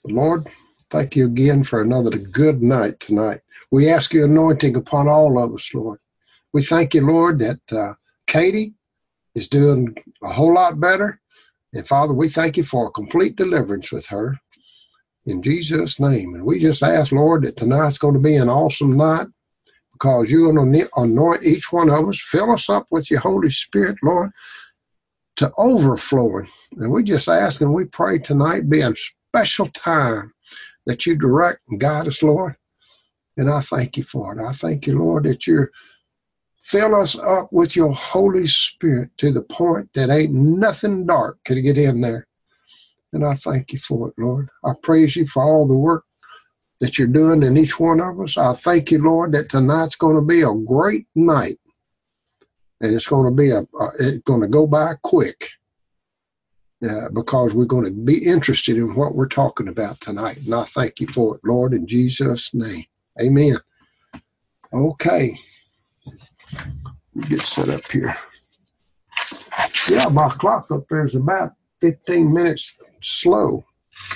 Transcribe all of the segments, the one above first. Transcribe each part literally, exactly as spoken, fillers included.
Lord, thank you again for another good night tonight. We ask your anointing upon all of us, Lord. We thank you, Lord, that uh, Katie is doing a whole lot better. And Father, we thank you for a complete deliverance with her in Jesus' name. And we just ask, Lord, that tonight's going to be an awesome night because you're going to anoint each one of us. Fill us up with your Holy Spirit, Lord, to overflowing. And we just ask and we pray tonight be a special time that you direct and guide us, Lord. And I thank you for it. I thank you, Lord, that you fill us up with your Holy Spirit to the point that ain't nothing dark could get in there. And I thank you for it, Lord. I praise you for all the work that you're doing in each one of us. I thank you, Lord, that tonight's going to be a great night. And it's going to be a, a it's going to go by quick uh, because we're going to be interested in what we're talking about tonight. And I thank you for it, Lord, in Jesus' name. Amen. Okay. Get set up here. Yeah, my clock up there is about fifteen minutes slow.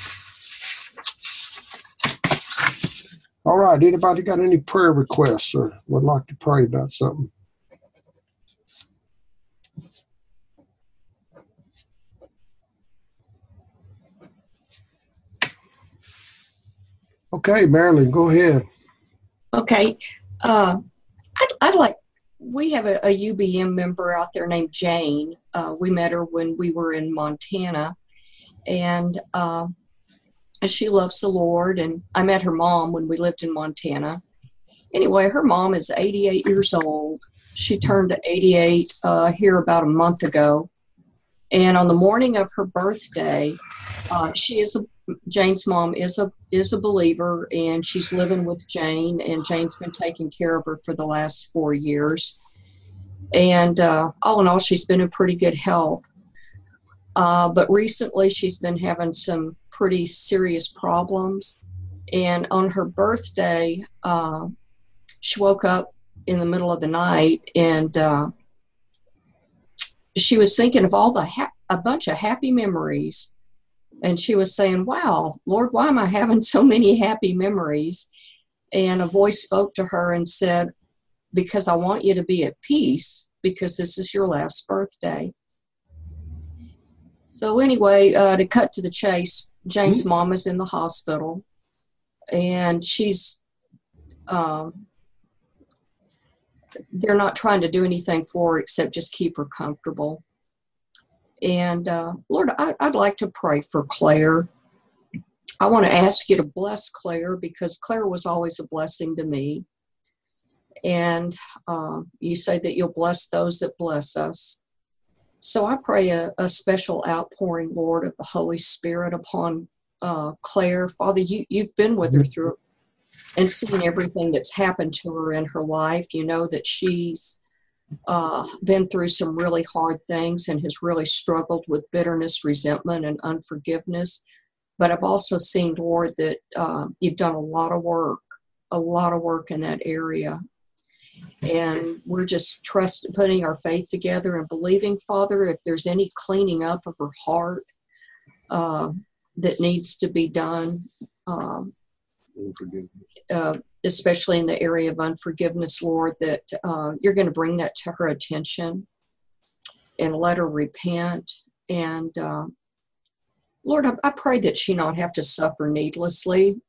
All right. Anybody got any prayer requests or would like to pray about something? Okay, Marilyn, go ahead. Okay. Uh, I'd, I'd like, we have a, a U B M member out there named Jane. Uh, we met her when we were in Montana, and uh, she loves the Lord, and I met her mom when we lived in Montana. Anyway, her mom is eighty-eight years old. She turned eighty-eight uh, here about a month ago, and on the morning of her birthday, uh, she is a Jane's mom is a is a believer, and she's living with Jane, and Jane's been taking care of her for the last four years. And uh, all in all, she's been in pretty good health. Uh, but recently, she's been having some pretty serious problems. And on her birthday, uh, she woke up in the middle of the night, and uh, she was thinking of all the ha- a bunch of happy memories. And she was saying, wow, Lord, why am I having so many happy memories? And a voice spoke to her and said, because I want you to be at peace, because this is your last birthday. So anyway, uh, to cut to the chase, Jane's mm-hmm. mom is in the hospital, and she's, um, they're not trying to do anything for her except just keep her comfortable. And uh, Lord, I, I'd like to pray for Claire. I want to ask you to bless Claire, because Claire was always a blessing to me. And uh, you say that you'll bless those that bless us. So I pray a, a special outpouring, Lord, of the Holy Spirit upon uh, Claire. Father, you, you've been with her through and seen everything that's happened to her in her life. You know that she's Uh, been through some really hard things and has really struggled with bitterness, resentment, and unforgiveness. But I've also seen, Lord, that uh, you've done a lot of work, a lot of work in that area. And we're just trust, putting our faith together and believing, Father, if there's any cleaning up of her heart uh, that needs to be done, um, uh, especially in the area of unforgiveness, Lord, that uh, you're going to bring that to her attention and let her repent. And uh, Lord, I, I pray that she not have to suffer needlessly,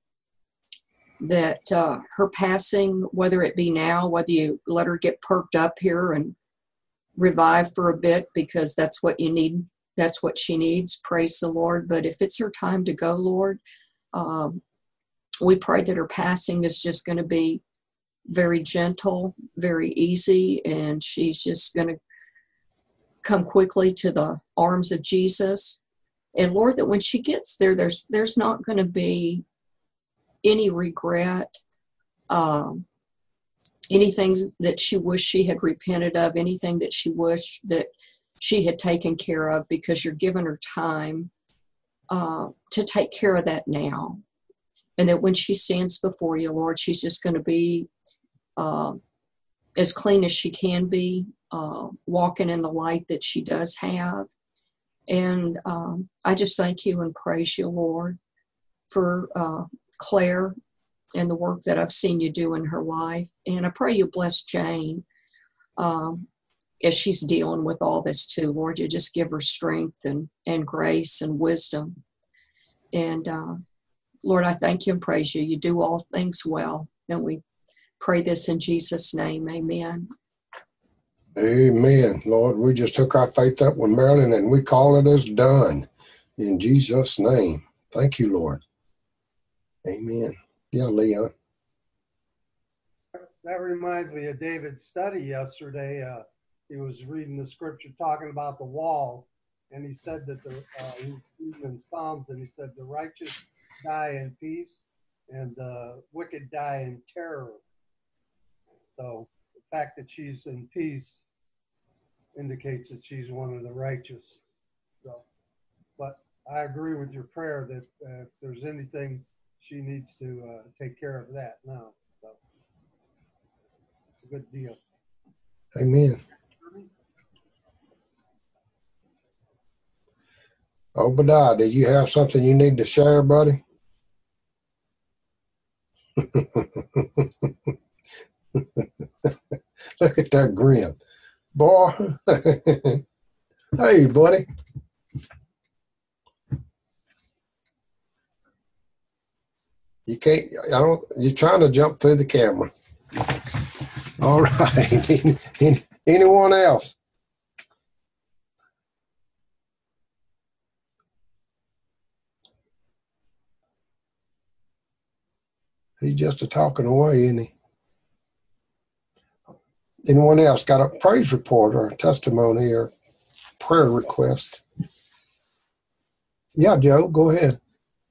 that uh, her passing, whether it be now, whether you let her get perked up here and revive for a bit, because that's what you need, that's what she needs, praise the Lord. But if it's her time to go, Lord, um, we pray that her passing is just going to be very gentle, very easy, and she's just going to come quickly to the arms of Jesus. And Lord, that when she gets there, there's there's not going to be any regret, um, anything that she wished she had repented of, anything that she wished that she had taken care of, because you're giving her time uh, to take care of that now. And that when she stands before you, Lord, she's just going to be uh, as clean as she can be, uh, walking in the light that she does have. And um, I just thank you and praise you, Lord, for uh, Claire and the work that I've seen you do in her life. And I pray you bless Jane um, as she's dealing with all this too. Lord, you just give her strength and, and grace and wisdom. And uh, Lord, I thank you and praise you. You do all things well. And we pray this in Jesus' name. Amen. Amen. Lord, we just took our faith up with Marilyn and we call it as done in Jesus' name. Thank you, Lord. Amen. Yeah, Leon. That reminds me of David's study yesterday. Uh, he was reading the scripture talking about the wall, and he said that the uh, he was reading in Psalms, and he said the righteous die in peace, and the wicked die in terror. So the fact that she's in peace indicates that she's one of the righteous. So, but I agree with your prayer that uh, if there's anything, she needs to uh, take care of that now. So it's a good deal. Amen. Obadiah, did you have something you need to share, buddy? Look at that grin. Boy. Hey, buddy. You can't, I don't, you're trying to jump through the camera. All right. Any, any, anyone else? He's just a talking away, isn't he? Anyone else got a praise report or a testimony or prayer request? Yeah, Joe, go ahead.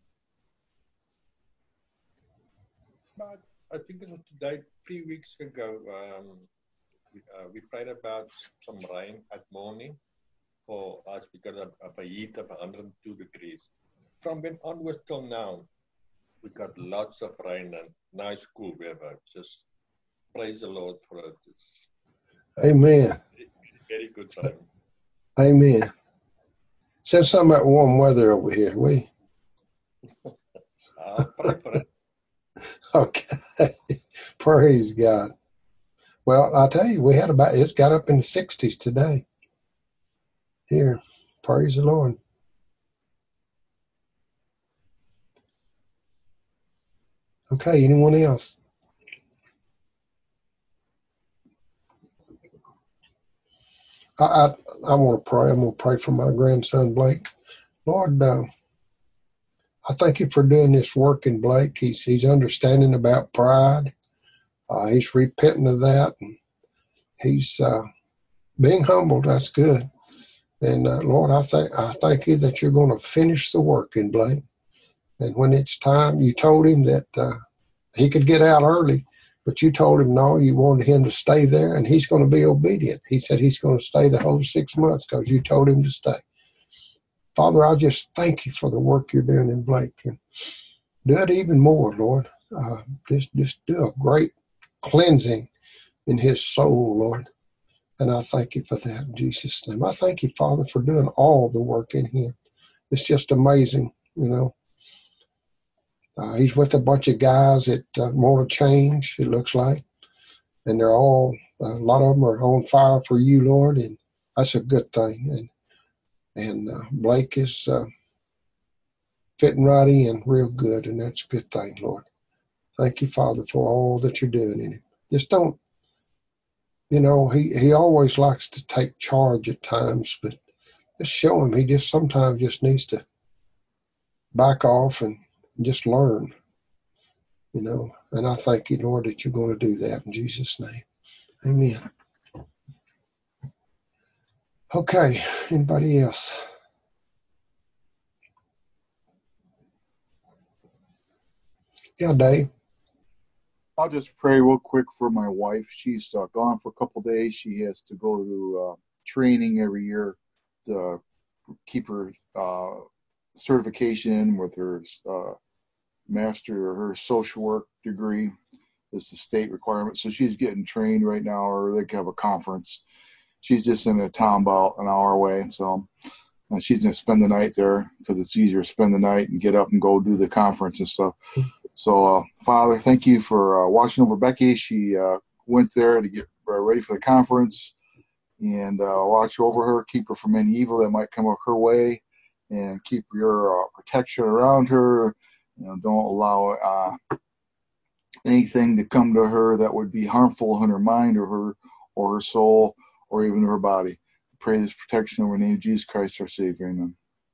But I think it was today, three weeks ago, um, we, uh, we prayed about some rain at morning for us because of, of a heat of one hundred two degrees. From then onwards till now, we got lots of rain and nice cool weather. Just praise the Lord for it. It's Amen. very, very good time. Amen. Say something about warm weather over here, will you? I'll pray for it. Okay. Praise God. Well, I'll tell you, we had about, it's got up in the sixties today. Here. Praise the Lord. Okay, anyone else? I I, I want to pray. I'm going to pray for my grandson, Blake. Lord, uh, I thank you for doing this work in Blake. He's, he's understanding about pride. Uh, he's repenting of that. And he's uh, being humbled. That's good. And uh, Lord, I thank I thank you that you're going to finish the work in Blake. And when it's time, you told him that uh, he could get out early, but you told him no, you wanted him to stay there, and he's going to be obedient. He said he's going to stay the whole six months because you told him to stay. Father, I just thank you for the work you're doing in Blake. And do it even more, Lord. Uh, just, just do a great cleansing in his soul, Lord. And I thank you for that in Jesus' name. I thank you, Father, for doing all the work in him. It's just amazing, you know. Uh, he's with a bunch of guys that uh, want to change, it looks like. And they're all, a lot of them are on fire for you, Lord. And that's a good thing. And and uh, Blake is uh, fitting right in real good. And that's a good thing, Lord. Thank you, Father, for all that you're doing in him. Just don't, you know, he, he always likes to take charge at times, but just show him he just sometimes just needs to back off and just learn, you know. And I thank you, Lord, that you're going to do that in Jesus' name. Amen. Okay, anybody else? Yeah, Dave. I'll just pray real quick for my wife. She's uh, gone for a couple of days. She has to go to uh, training every year to keep her uh, certification with her uh, master or her social work degree. It's a state requirement. So she's getting trained right now, or they have a conference. She's just in a town about an hour away. So Uh, she's going to spend the night there because it's easier to spend the night and get up and go do the conference and stuff. So, uh, Father, thank you for uh, watching over Becky. She uh, went there to get uh, ready for the conference, and uh, watch over her, keep her from any evil that might come up her way, and keep your uh, protection around her. You know, don't allow uh, anything to come to her that would be harmful in her mind or her or her soul or even her body. Pray this protection over the name of Jesus Christ, our Savior. Amen.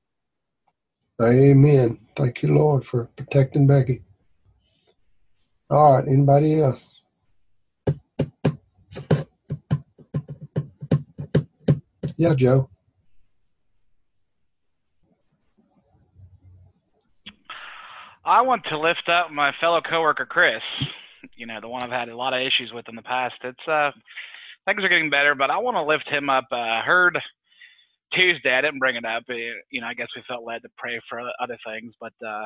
Amen. Thank you, Lord, for protecting Becky. All right, anybody else? Yeah, Joe. I want to lift up my fellow coworker Chris. You know, the one I've had a lot of issues with in the past. It's uh, things are getting better, but I want to lift him up. Uh, I heard Tuesday, I didn't bring it up. You know, I guess we felt led to pray for other things, but uh,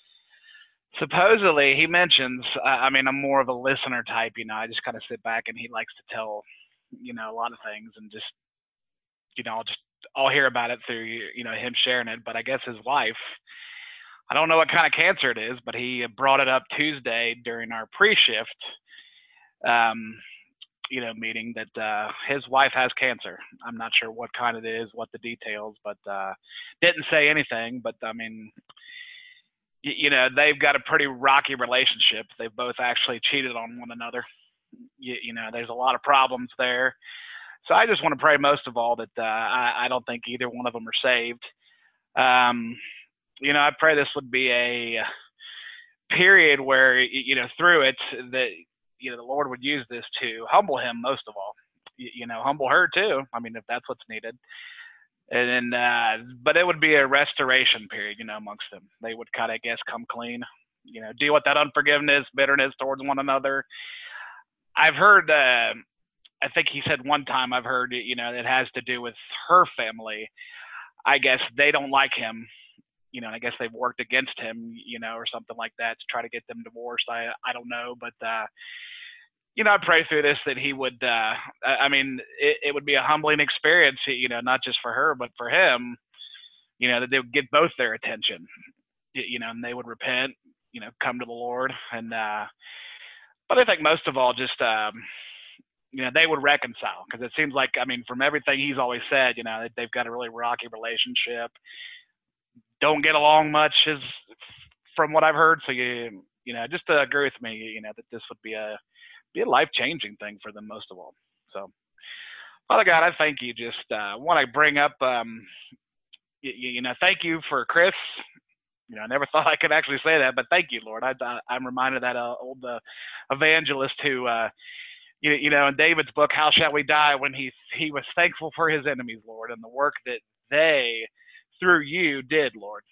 supposedly he mentions. Uh, I mean, I'm more of a listener type. You know, I just kind of sit back and he likes to tell, you know, a lot of things, and just, you know, I'll just I'll hear about it through you know him sharing it. But I guess his wife. I don't know what kind of cancer it is, but he brought it up Tuesday during our pre-shift, um, you know, meeting that uh, his wife has cancer. I'm not sure what kind it is, what the details, but uh, didn't say anything. But I mean, y- you know, they've got a pretty rocky relationship. They've both actually cheated on one another. You, you know, there's a lot of problems there. So I just want to pray most of all that uh, I, I don't think either one of them are saved. Um, You know, I pray this would be a period where, you know, through it, that, you know, the Lord would use this to humble him most of all. You, you know, humble her too. I mean, if that's what's needed. And then, uh, but it would be a restoration period, you know, amongst them. They would kind of, I guess, come clean, you know, deal with that unforgiveness, bitterness towards one another. I've heard, uh, I think he said one time, I've heard, you know, it has to do with her family. I guess they don't like him. You know, and I guess they've worked against him, you know, or something like that to try to get them divorced. I I don't know, but uh, you know, I pray through this that he would. Uh, I mean, it, it would be a humbling experience, you know, not just for her, but for him. You know, that they would get both their attention, you know, and they would repent, you know, come to the Lord, and. Uh, but I think most of all, just um, you know, they would reconcile, because it seems like, I mean, from everything he's always said, you know, they've got a really rocky relationship. Don't get along much, as from what I've heard. So you you know, just to agree with me, you know, that this would be a be a life changing thing for them most of all. So, Father God, I thank you. Just uh, want to bring up, um, you, you know, thank you for Chris. You know, I never thought I could actually say that, but thank you, Lord. I, I, I'm reminded of that uh, old uh, evangelist who, uh, you, you know, in David's book, How Shall We Die, when he he was thankful for his enemies, Lord, and the work that they through you did, Lord.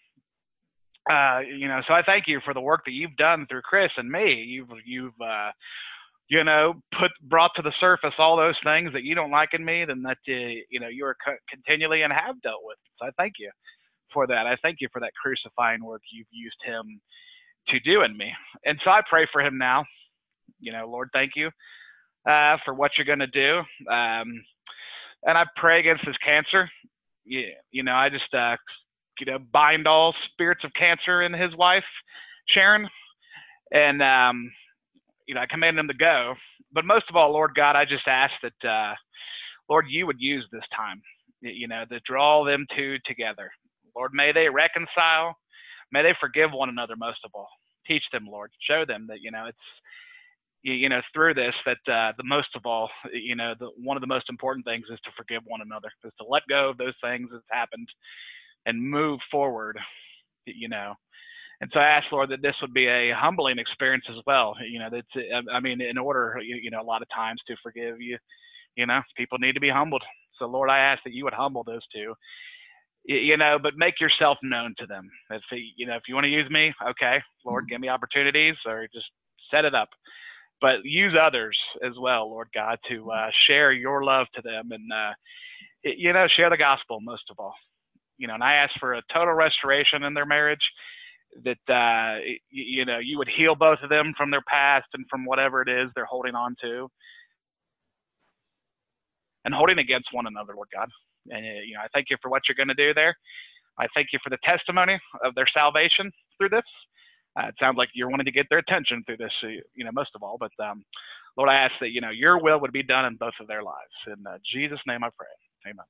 Uh, you know, so I thank you for the work that you've done through Chris and me. You've, you've, uh, you know, put, brought to the surface all those things that you don't like in me, and that, uh, you know, you are co- continually and have dealt with. So I thank you for that. I thank you for that crucifying work you've used him to do in me. And so I pray for him now. You know, Lord, thank you, uh, for what you're going to do. Um, and I pray against this cancer. You, you know, I just, uh, you know, bind all spirits of cancer in his wife, Sharon. And, um, you know, I command him to go. But most of all, Lord God, I just ask that, uh, Lord, you would use this time, you know, to draw them two together. Lord, may they reconcile. May they forgive one another most of all. Teach them, Lord. Show them that, you know, it's, you, you know, through this, that uh, the most of all, you know, the, one of the most important things is to forgive one another, is to let go of those things that's happened and move forward, you know. And so I ask, Lord, that this would be a humbling experience as well. You know, that's, I mean, in order, you, you know, a lot of times to forgive you, you know, people need to be humbled. So, Lord, I ask that you would humble those two, you, you know, but make yourself known to them. If, you know, if you want to use me, okay, Lord, give me opportunities, or just set it up. But use others as well, Lord God, to uh, share your love to them, and, uh, you know, share the gospel most of all. You know, and I ask for a total restoration in their marriage, that, uh, you, you know, you would heal both of them from their past and from whatever it is they're holding on to and holding against one another, Lord God. And, uh, you know, I thank you for what you're going to do there. I thank you for the testimony of their salvation through this. Uh, it sounds like you're wanting to get their attention through this, uh, you know, most of all. But, um, Lord, I ask that, you know, your will would be done in both of their lives. In uh, Jesus' name I pray. Amen.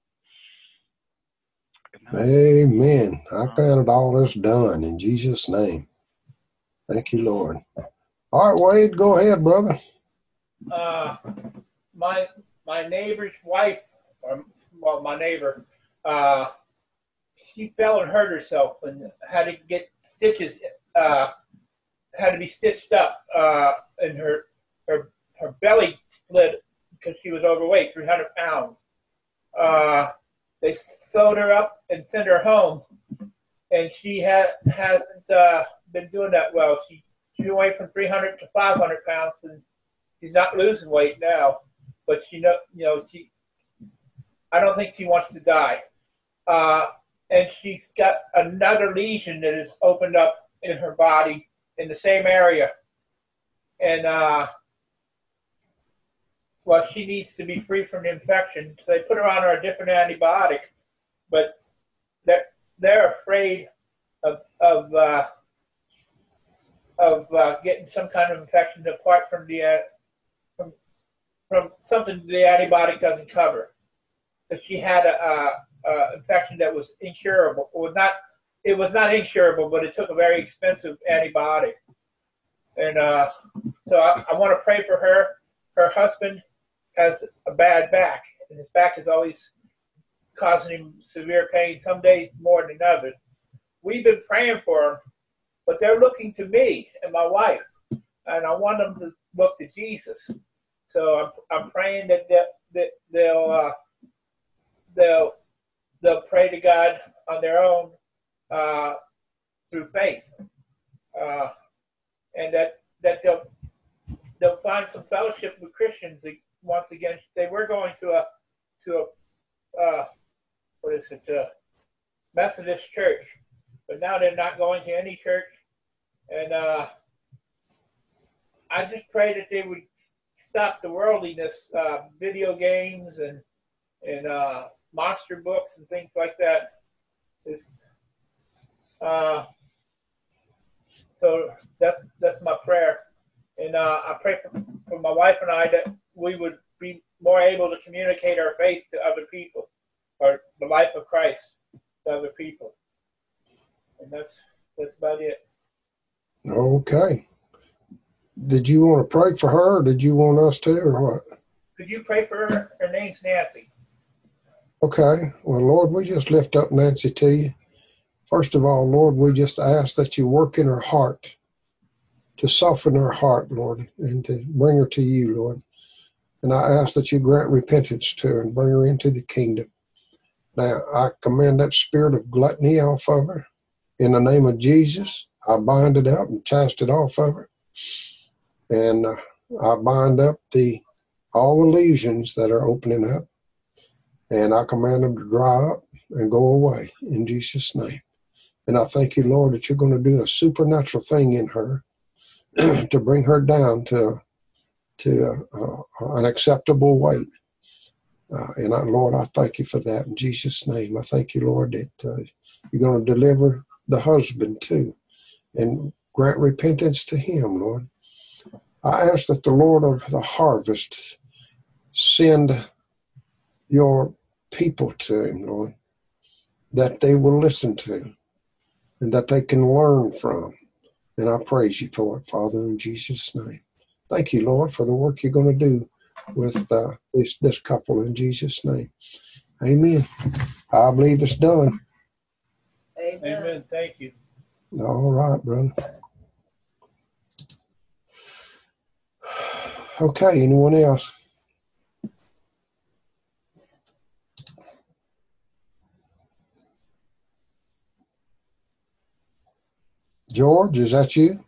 Amen. I count it all as done in Jesus' name. Thank you, Lord. All right, Wade, go ahead, brother. Uh, my my neighbor's wife, or well, my neighbor, uh, she fell and hurt herself and had to get stitches. Uh, had to be stitched up, uh, and her her her belly split because she was overweight, three hundred pounds. Uh, they sewed her up and sent her home, and she ha- hasn't uh, been doing that well. She she went from three hundred to five hundred pounds, and she's not losing weight now. But she know you know she. I don't think she wants to die, uh, and she's got another lesion that is opened up in her body in the same area, and uh, well, she needs to be free from the infection. So they put her on a different antibiotic, but they're they're afraid of of uh, of uh, getting some kind of infection apart from the uh, from from something the antibiotic doesn't cover. Because she had a, a, a infection that was incurable, or not. It was not incurable, but it took a very expensive antibiotic. And uh, so I, I want to pray for her. Her husband has a bad back, and his back is always causing him severe pain, some days more than others. We've been praying for him, but they're looking to me and my wife, and I want them to look to Jesus. So I'm, I'm praying that, that, that they'll, uh, they'll, they'll pray to God on their own uh, through faith, uh, and that, that they'll, they'll find some fellowship with Christians. Once again, they were going to a to a uh, what is it, uh, Methodist church, but now they're not going to any church. And uh, I just pray that they would stop the worldliness, uh, video games and and uh, monster books and things like that. It's, uh, so that's that's my prayer, and uh, I pray for, for my wife and I that we would be more able to communicate our faith to other people, or the life of Christ to other people, and that's that's about it. Okay. Did you want to pray for her, or did you want us to, or what? Could you pray for her? Her name's Nancy. Okay. Well, Lord, we just lift up Nancy to you. First of all, Lord, we just ask that you work in her heart, to soften her heart, Lord, and to bring her to you, Lord. And I ask that you grant repentance to her and bring her into the kingdom. Now, I command that spirit of gluttony off of her. In the name of Jesus, I bind it up and cast it off of her. And uh, I bind up the all the lesions that are opening up. And I command them to dry up and go away in Jesus' name. And I thank you, Lord, that you're going to do a supernatural thing in her to bring her down to, to uh, an acceptable weight. Uh, and I, Lord, I thank you for that in Jesus' name. I thank you, Lord, that uh, you're going to deliver the husband too and grant repentance to him, Lord. I ask that the Lord of the harvest send your people to him, Lord, that they will listen to and that they can learn from. And I praise you for it, Father, in Jesus' name. Thank you, Lord, for the work you're going to do with uh, this, this couple in Jesus' name. Amen. I believe it's done. Amen. Amen. Thank you. All right, brother. Okay, anyone else? George, is that you?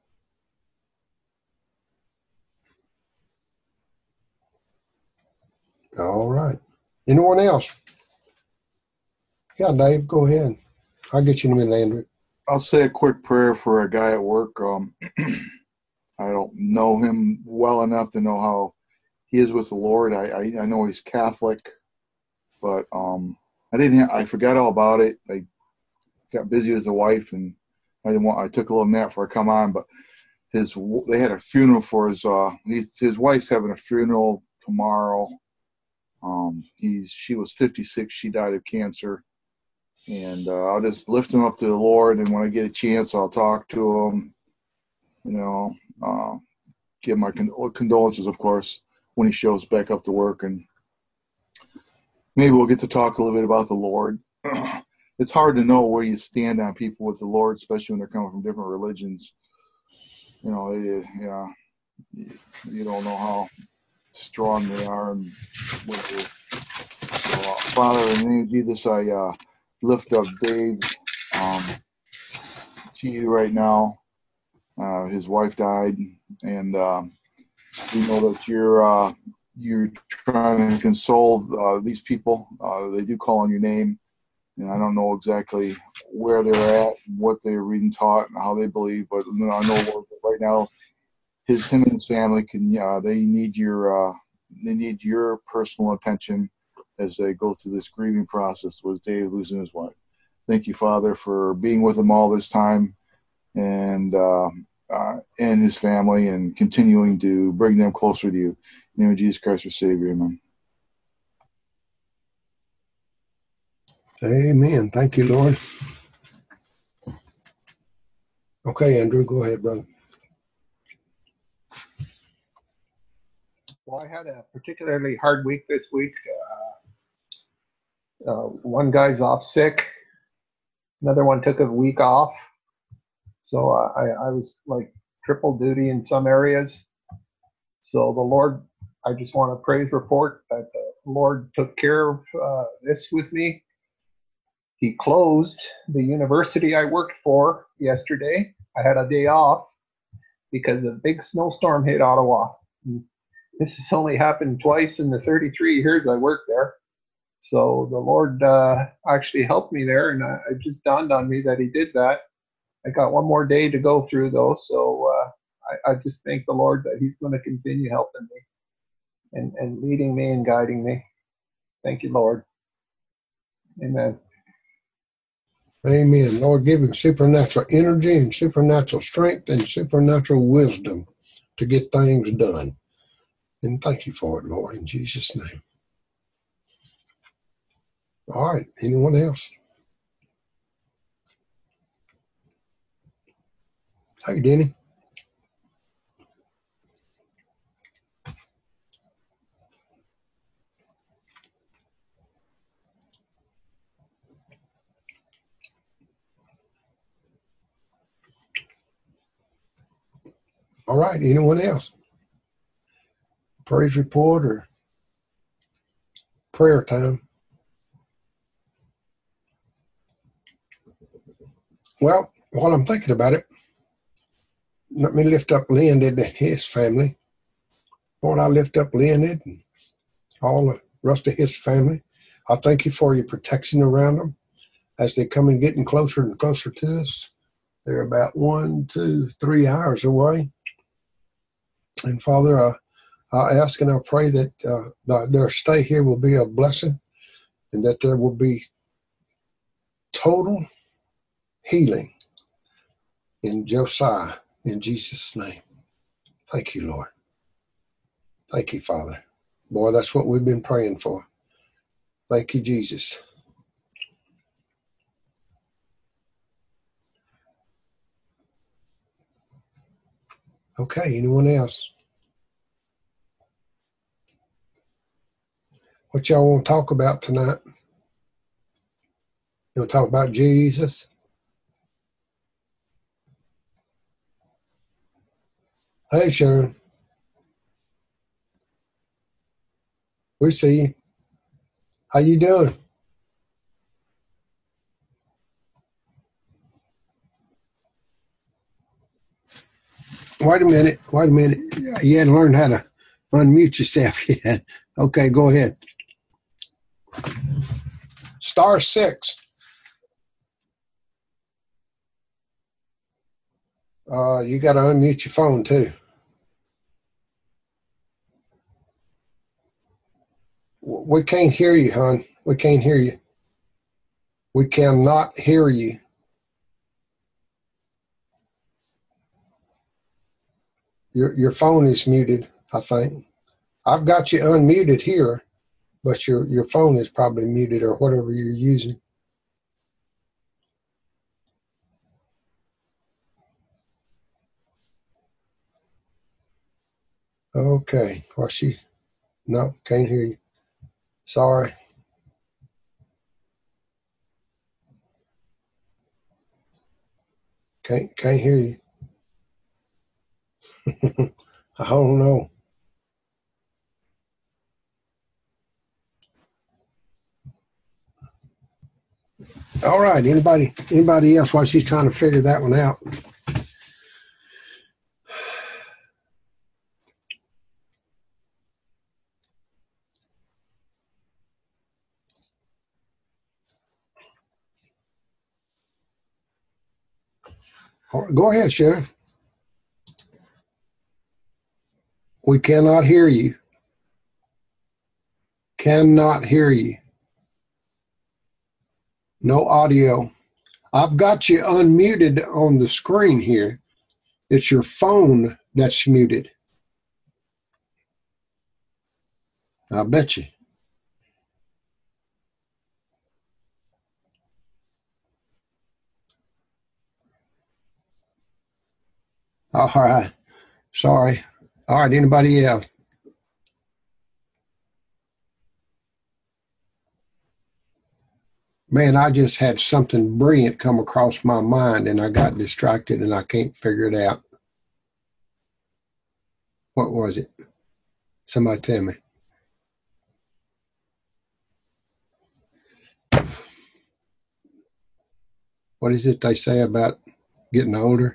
All right. Anyone else? Yeah, Dave, go ahead. I'll get you in a minute, Andrew. I'll say a quick prayer for a guy at work. Um, I don't know him well enough to know how he is with the Lord. I, I, I know he's Catholic, but um, I didn't. Ha- I forgot all about it. I got busy with the wife, and I didn't want. I took a little nap before I come on, but his they had a funeral for his uh his, his wife's having a funeral tomorrow. Um, he's she was fifty-six. She died of cancer, and uh, I'll just lift him up to the Lord. And when I get a chance, I'll talk to him. You know, uh, give my con- condolences, of course, when he shows back up to work, and maybe we'll get to talk a little bit about the Lord. It's hard to know where you stand on people with the Lord, especially when they're coming from different religions. You know, you, yeah, you, you don't know how strong they are. And what they, so, uh, Father, in the name of Jesus, I uh, lift up Dave um, to you right now. Uh, his wife died, and uh, we know that you're uh, you're trying to console uh, these people. Uh, they do call on your name, and I don't know exactly where they're at, what they're reading, taught, and how they believe. But you know, I know Lord, that right now, his him and his family can uh, they need your uh, they need your personal attention as they go through this grieving process with Dave losing his wife. Thank you, Father, for being with him all this time, and uh, uh, and his family, and continuing to bring them closer to you. In the name of Jesus Christ, our Savior, amen. Amen. Thank you, Lord. Okay, Andrew, go ahead, brother. Well, I had a particularly hard week this week. Uh, uh, one guy's off sick. Another one took a week off. So uh, I, I was like triple duty in some areas. So the Lord, I just want to praise report that the Lord took care of uh, this with me. He closed the university I worked for yesterday. I had a day off because a big snowstorm hit Ottawa. And this has only happened twice in the thirty-three years I worked there. So the Lord uh, actually helped me there, and uh, it just dawned on me that he did that. I got one more day to go through though, so uh, I, I just thank the Lord that he's going to continue helping me and, and leading me and guiding me. Thank you, Lord. Amen. Amen. Lord, give him supernatural energy and supernatural strength and supernatural wisdom to get things done. And thank you for it, Lord, in Jesus' name. All right. Anyone else? Hey, Denny. All right. Anyone else? Praise report or prayer time? Well, while I'm thinking about it, let me lift up Leonid and his family. Lord, I lift up Leonid and all the rest of his family. I thank you for your protection around them as they come and getting closer and closer to us. They're about one, two, three hours away. And Father, uh, I ask and I pray that uh, their stay here will be a blessing and that there will be total healing in Josiah, in Jesus' name. Thank you, Lord. Thank you, Father. Boy, that's what we've been praying for. Thank you, Jesus. Okay, anyone else? What y'all want to talk about tonight? You want to talk about Jesus? Hey, Sharon. We see you. How you doing? Wait a minute. Wait a minute. You hadn't learned how to unmute yourself yet. Okay, go ahead. Star six. Uh, you got to unmute your phone too. We can't hear you, hon. We can't hear you. We cannot hear you. Your your phone is muted, I think. I've got you unmuted here, but your, your phone is probably muted or whatever you're using. Okay. Well, she, no, can't hear you. Sorry. Can't, can't hear you. I don't know. All right. Anybody, anybody else while she's trying to figure that one out? All right, go ahead, Sharon. We cannot hear you. Cannot hear you. No audio. I've got you unmuted on the screen here. It's your phone that's muted. I bet you. All right. Sorry. All right. Anybody else? Man, I just had something brilliant come across my mind and I got distracted and I can't figure it out. What was it? Somebody tell me. What is it they say about getting older?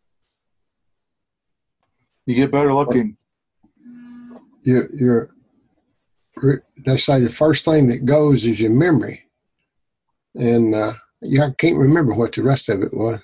You get better looking. You're, you're, they say the first thing that goes is your memory. And uh, yeah, I can't remember what the rest of it was.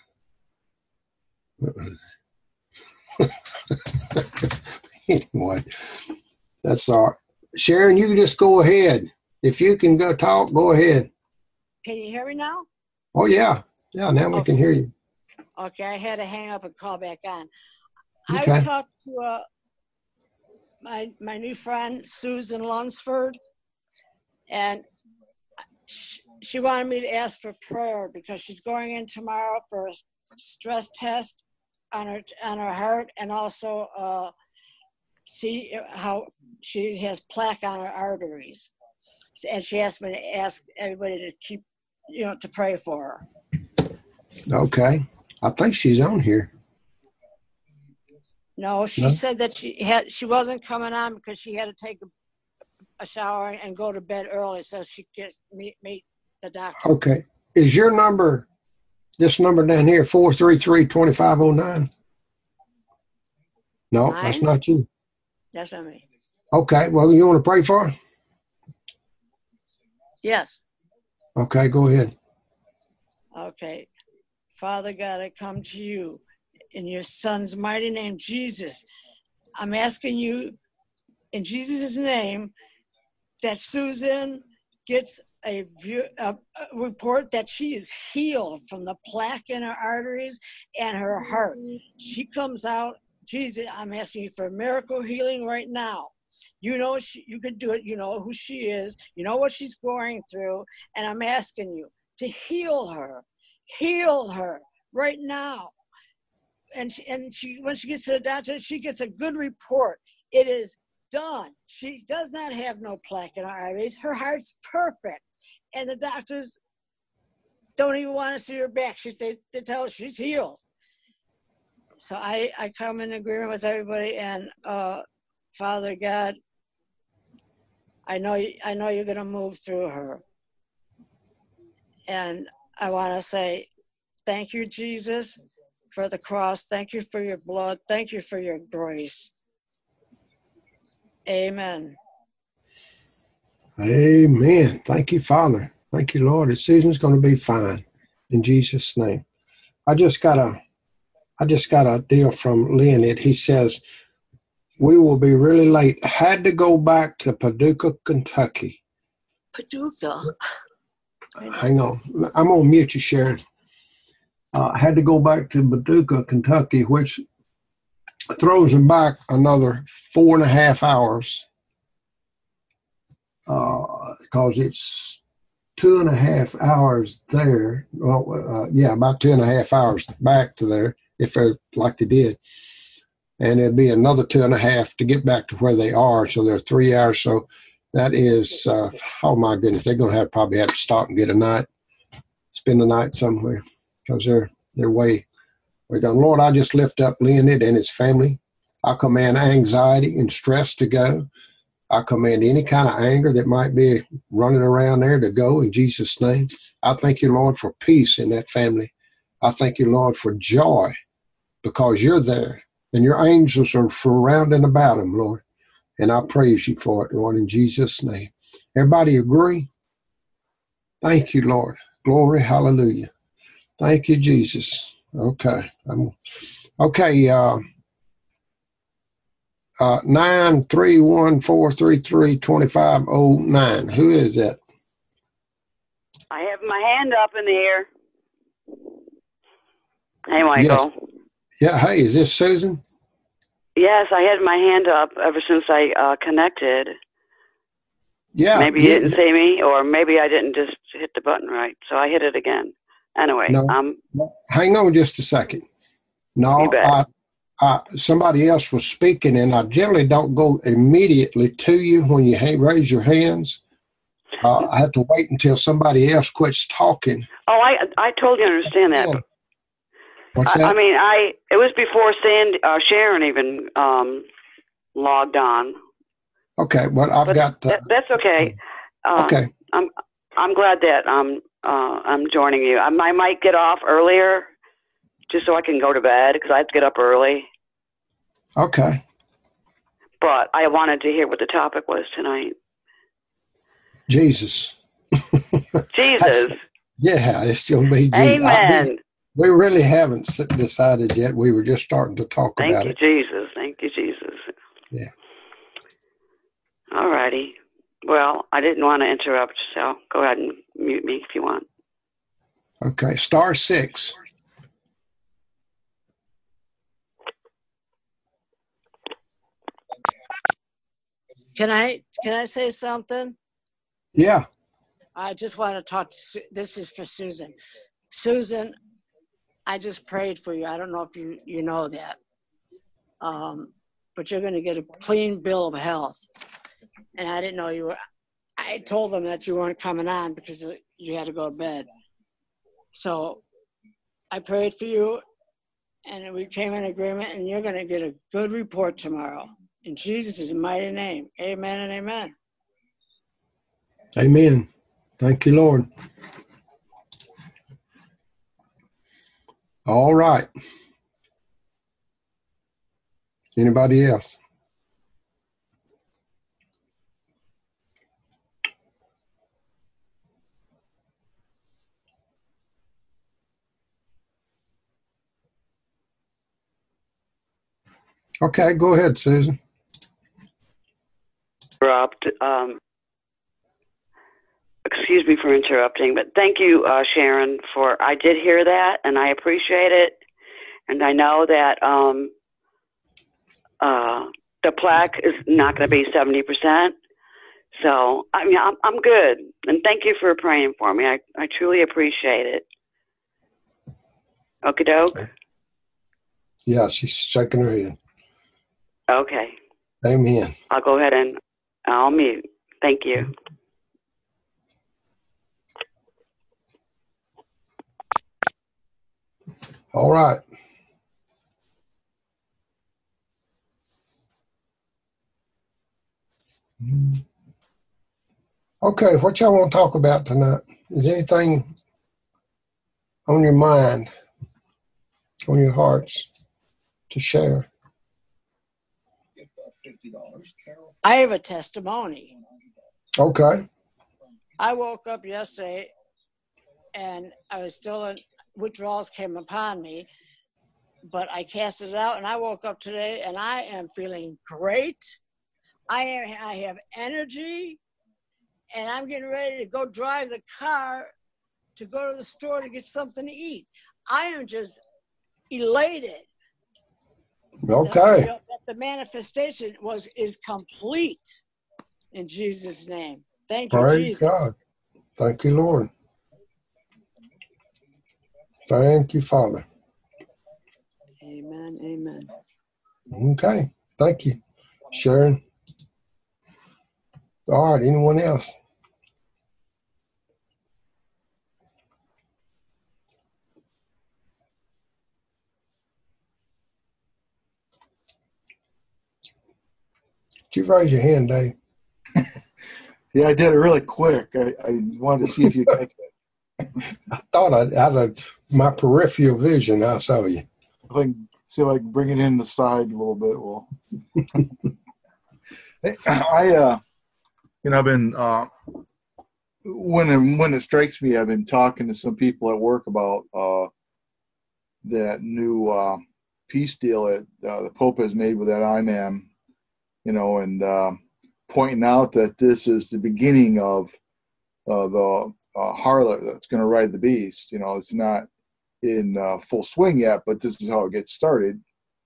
Anyway, that's all right. Sharon, you can just go ahead. If you can go talk, go ahead. Can you hear me now? Oh, yeah. Yeah, now we Okay. can hear you. Okay, I had to hang up and call back on. Okay. I talked to uh, my my new friend, Susan Lunsford, and she, she wanted me to ask for prayer because she's going in tomorrow for a stress test on her on her heart, and also uh, see how she has plaque on her arteries. And she asked me to ask everybody to keep, you know, to pray for her. Okay. I think she's on here. No, she No? said that she had she wasn't coming on because she had to take a, a shower and go to bed early so she could meet meet the doctor. Okay. Is your number, this number down here, four three three, two five zero nine? No, Mine? that's not you. That's not me. Okay. Well, you want to pray for her? Yes. Okay, go ahead. Okay. Father God, I come to you in your son's mighty name, Jesus. I'm asking you in Jesus' name that Susan gets a, view, a, a report that she is healed from the plaque in her arteries and her heart. She comes out, Jesus, I'm asking you for miracle healing right now. You know she, you can do it. You know who she is. You know what she's going through. And I'm asking you to heal her. Heal her right now. And she, and she, when she gets to the doctor, she gets a good report. It is done. She does not have no plaque in her arteries. Her heart's perfect. And the doctors don't even want to see her back. She, they, they tell her she's healed. So I, I come in agreement with everybody. And uh, Father God, I know, I know you're going to move through her. And I want to say, thank you, Jesus, for the cross. Thank you for your blood. Thank you for your grace. Amen. Amen. Thank you, Father. Thank you, Lord. Susan's going to be fine in Jesus' name. I just got a, I just got a deal from Leonid. He says, we will be really late. Had to go back to Paducah, Kentucky Paducah. Hang on. I'm going to mute you, Sharon. Uh, I had to go back to Paducah, Kentucky, which throws them back another four and a half hours because uh, it's two and a half hours there. Well, uh, yeah, about two and a half hours back to there, if they're like they did. And it'd be another two and a half to get back to where they are. So they're three hours. So that is, uh, oh my goodness, they're going to have probably have to stop and get a night, spend the night somewhere because they're, they're way, way gone. Lord, I just lift up Leonid and his family. I command anxiety and stress to go. I command any kind of anger that might be running around there to go in Jesus' name. I thank you, Lord, for peace in that family. I thank you, Lord, for joy because you're there and your angels are surrounding about them, Lord. And I praise you for it, Lord, in Jesus' name. Everybody agree? Thank you, Lord. Glory, hallelujah. Thank you, Jesus. Okay. I'm, okay. Uh, uh, nine three one four three three two five zero nine. Who is that? I have my hand up in the air. Hey, Michael. Yes. Yeah. Hey, is this Susan? Yes, I had my hand up ever since I uh, connected. Yeah. Maybe you yeah. didn't see me, or maybe I didn't just hit the button right. So I hit it again. Anyway, No. um, no. Hang on just a second. No, you bet. I, I, somebody else was speaking, and I generally don't go immediately to you when you ha- raise your hands. Uh, I have to wait until somebody else quits talking. Oh, I I totally understand that. Yeah. What's I, that? I mean, I it was before Sandy, uh, Sharon even um, logged on. Okay, well, I've But got. Uh, that, that's okay. Uh, okay. I'm I'm glad that um uh, I'm joining you. I, I might get off earlier, just so I can go to bed because I have to get up early. Okay. But I wanted to hear what the topic was tonight. Jesus. Jesus. Yeah, it's going to be Jesus. Amen. Be, we really haven't decided yet. We were just starting to talk Thank about you, it. Jesus. Thank you, Jesus. Yeah. All righty. Well, I didn't want to interrupt, so go ahead and mute me if you want. Okay. Star six. Can I can I say something? Yeah. I just want to talk to Su- this is for Susan. Susan, I just prayed for you. I don't know if you you know that. Um, but you're going to get a clean bill of health. And I didn't know you were I told them that you weren't coming on because you had to go to bed. So I prayed for you and we came in agreement and you're going to get a good report tomorrow. In Jesus' mighty name. Amen and amen. Amen. Thank you, Lord. All right. Anybody else? Okay, go ahead, Susan. Interrupt. Um, excuse me for interrupting, but thank you, uh, Sharon, for I did hear that and I appreciate it. And I know that um, uh, the plaque is not going to be seventy percent. So, I mean, I'm, I'm good. And thank you for praying for me. I, I truly appreciate it. Okie doke? Yeah, she's shaking her head. Okay. Amen. I'll go ahead and I'll mute. Thank you. All right. Okay, what y'all want to talk about tonight? Is anything on your mind, on your hearts to share? I have a testimony. Okay. I woke up yesterday and I was still in withdrawals came upon me, but I cast it out and I woke up today and I am feeling great. I am, I have energy and I'm getting ready to go drive the car to go to the store to get something to eat. I am just elated. Okay. That, that the manifestation was is complete in Jesus' name. Thank you, Praise Jesus. God. Thank you, Lord. Thank you, Father. Amen. Amen. Okay. Thank you, Sharon. All right. Anyone else? Did you raise your hand, Dave? Yeah, I did it really quick. I, I wanted to see if you catch it. I thought I, out of my peripheral vision, I saw you. If I can see if I can bring it in the side a little bit. Well, I, uh, you know, I've been uh, when it, when it strikes me, I've been talking to some people at work about uh, that new uh, peace deal that uh, the Pope has made with that imam, you know, and uh, pointing out that this is the beginning of uh, the uh, harlot that's going to ride the beast. You know, it's not in uh, full swing yet, but this is how it gets started.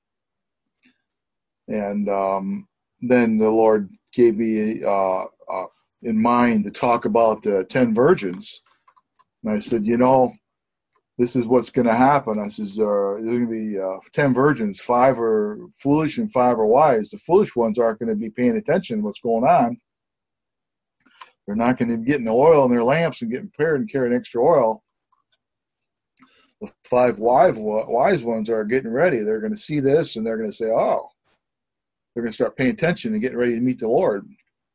And um, then the Lord gave me uh, uh, in mind to talk about the ten virgins. And I said, you know, this is what's going to happen. I says, uh, there's going to be uh, ten virgins, five are foolish and five are wise. The foolish ones aren't going to be paying attention to what's going on. They're not going to be getting the oil in their lamps and getting prepared and carrying extra oil. The five wise, wise ones are getting ready. They're going to see this and they're going to say, oh, they're going to start paying attention and getting ready to meet the Lord.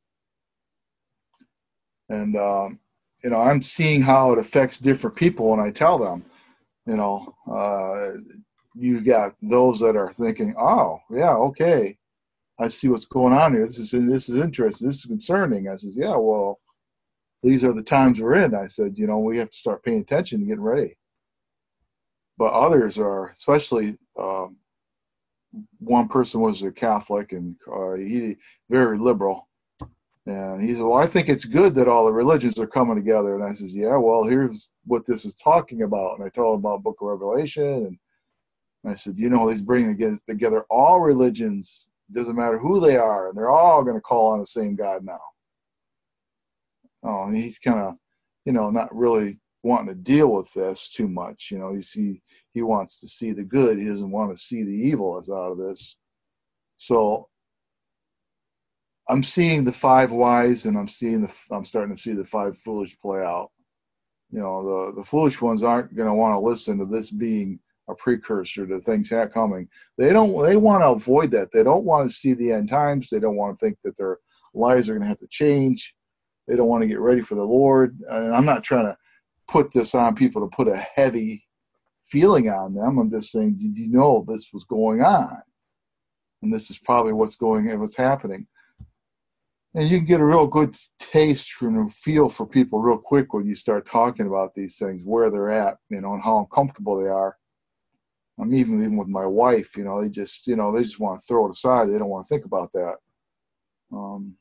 And, um, you know, I'm seeing how it affects different people when I tell them, you know, uh, you got those that are thinking, oh, yeah, okay, I see what's going on here. This is this is interesting. This is concerning. I said, yeah, well, these are the times we're in. I said, you know, we have to start paying attention and getting ready. But others are, especially um, one person was a Catholic and uh, he very liberal. And he said, well, I think it's good that all the religions are coming together. And I said, yeah, well, here's what this is talking about. And I told him about Book of Revelation. And I said, you know, he's bringing together all religions. It doesn't matter who they are. And they're all going to call on the same God now. Oh, and he's kind of, you know, not really wanting to deal with this too much. You know, you see, he wants to see the good. He doesn't want to see the evil as out of this. So I'm seeing the five wise, and I'm seeing the I'm starting to see the five foolish play out. You know, the the foolish ones aren't going to want to listen to this being a precursor to things coming. They don't. They want to avoid that. They don't want to see the end times. They don't want to think that their lives are going to have to change. They don't want to get ready for the Lord. And I'm not trying to put this on people to put a heavy feeling on them. I'm just saying, did you know this was going on? And this is probably what's going on, what's happening. And you can get a real good taste from a feel for people real quick when you start talking about these things, where they're at, you know, and how uncomfortable they are. I'm even even with my wife, you know, they just, you know, they just want to throw it aside. They don't want to think about that. Um,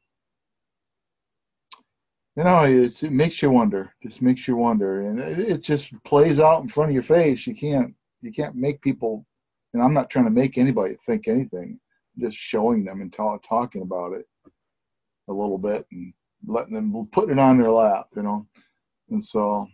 you know, it's, it makes you wonder. Just makes you wonder, and it, it just plays out in front of your face. You can't, you can't make people. And I'm not trying to make anybody think anything. I'm just showing them and ta- talking about it a little bit and letting them, putting it on their lap, you know. And so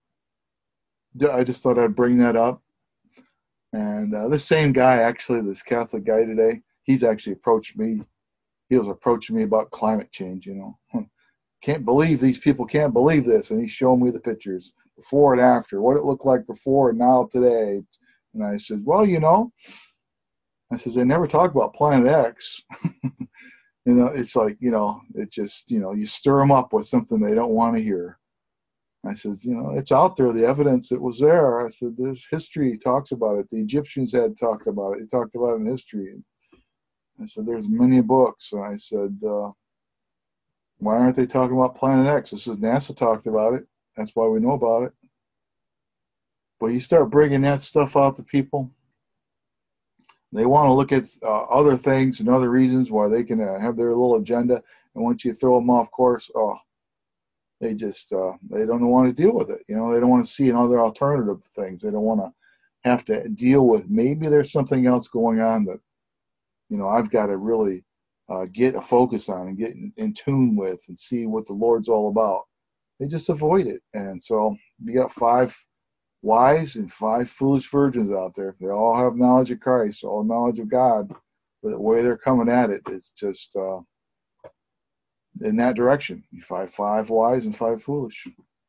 I just thought I'd bring that up. And uh, this same guy, actually, this Catholic guy today, he's actually approached me. He was approaching me about climate change, you know. Can't believe these people can't believe this. And he's showing me the pictures before and after, what it looked like before and now today. And I said, well, you know, I said, they never talk about Planet X. You know, it's like, you know, it just, you know, you stir them up with something they don't want to hear. I said, you know, it's out there, the evidence, it was there. I said, there's history talks about it. The Egyptians had talked about it. They talked about it in history. I said, there's many books. And I said, uh, why aren't they talking about Planet X? I said, NASA talked about it. That's why we know about it. But you start bringing that stuff out to people, they want to look at uh, other things and other reasons why they can uh, have their little agenda. And once you throw them off course, oh, they just uh, they don't want to deal with it. You know, they don't want to see another alternative to things. They don't want to have to deal with maybe there's something else going on that, you know, I've got to really uh, get a focus on and get in, in tune with and see what the Lord's all about. They just avoid it. And so you got five wise and five foolish virgins out there. They all have knowledge of Christ, all knowledge of God, but the way they're coming at it is just uh, in that direction. You find five wise and five foolish.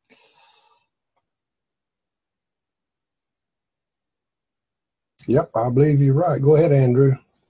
Yep, I believe you're right. Go ahead, Andrew.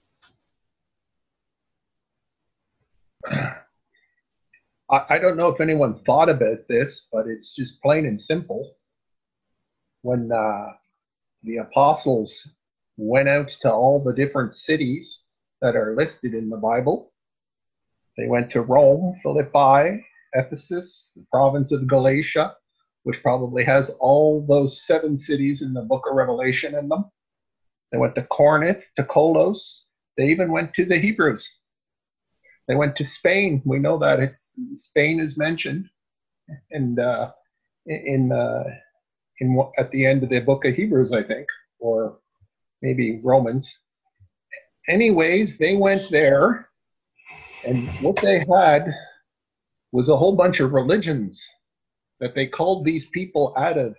I, I don't know if anyone thought about this, but it's just plain and simple. When uh, the apostles went out to all the different cities that are listed in the Bible, they went to Rome, Philippi, Ephesus, the province of Galatia, which probably has all those seven cities in the book of Revelation in them. They went to Corinth, to Colos. They even went to the Hebrews. They went to Spain. We know that it's Spain is mentioned, and uh, in uh, in at the end of the book of Hebrews, I think, or maybe Romans. Anyways, they went there, and what they had was a whole bunch of religions that they called these people out of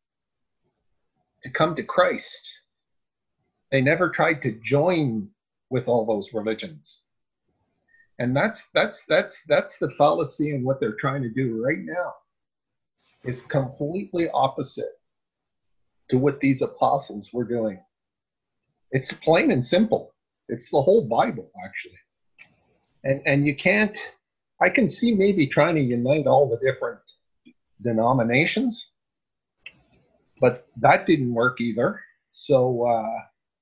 to come to Christ. They never tried to join with all those religions. And that's that's that's that's the fallacy in what they're trying to do right now. It's completely opposite to what these apostles were doing. It's plain and simple. It's the whole Bible, actually. And and you can't, I can see maybe trying to unite all the different denominations, but that didn't work either. So uh,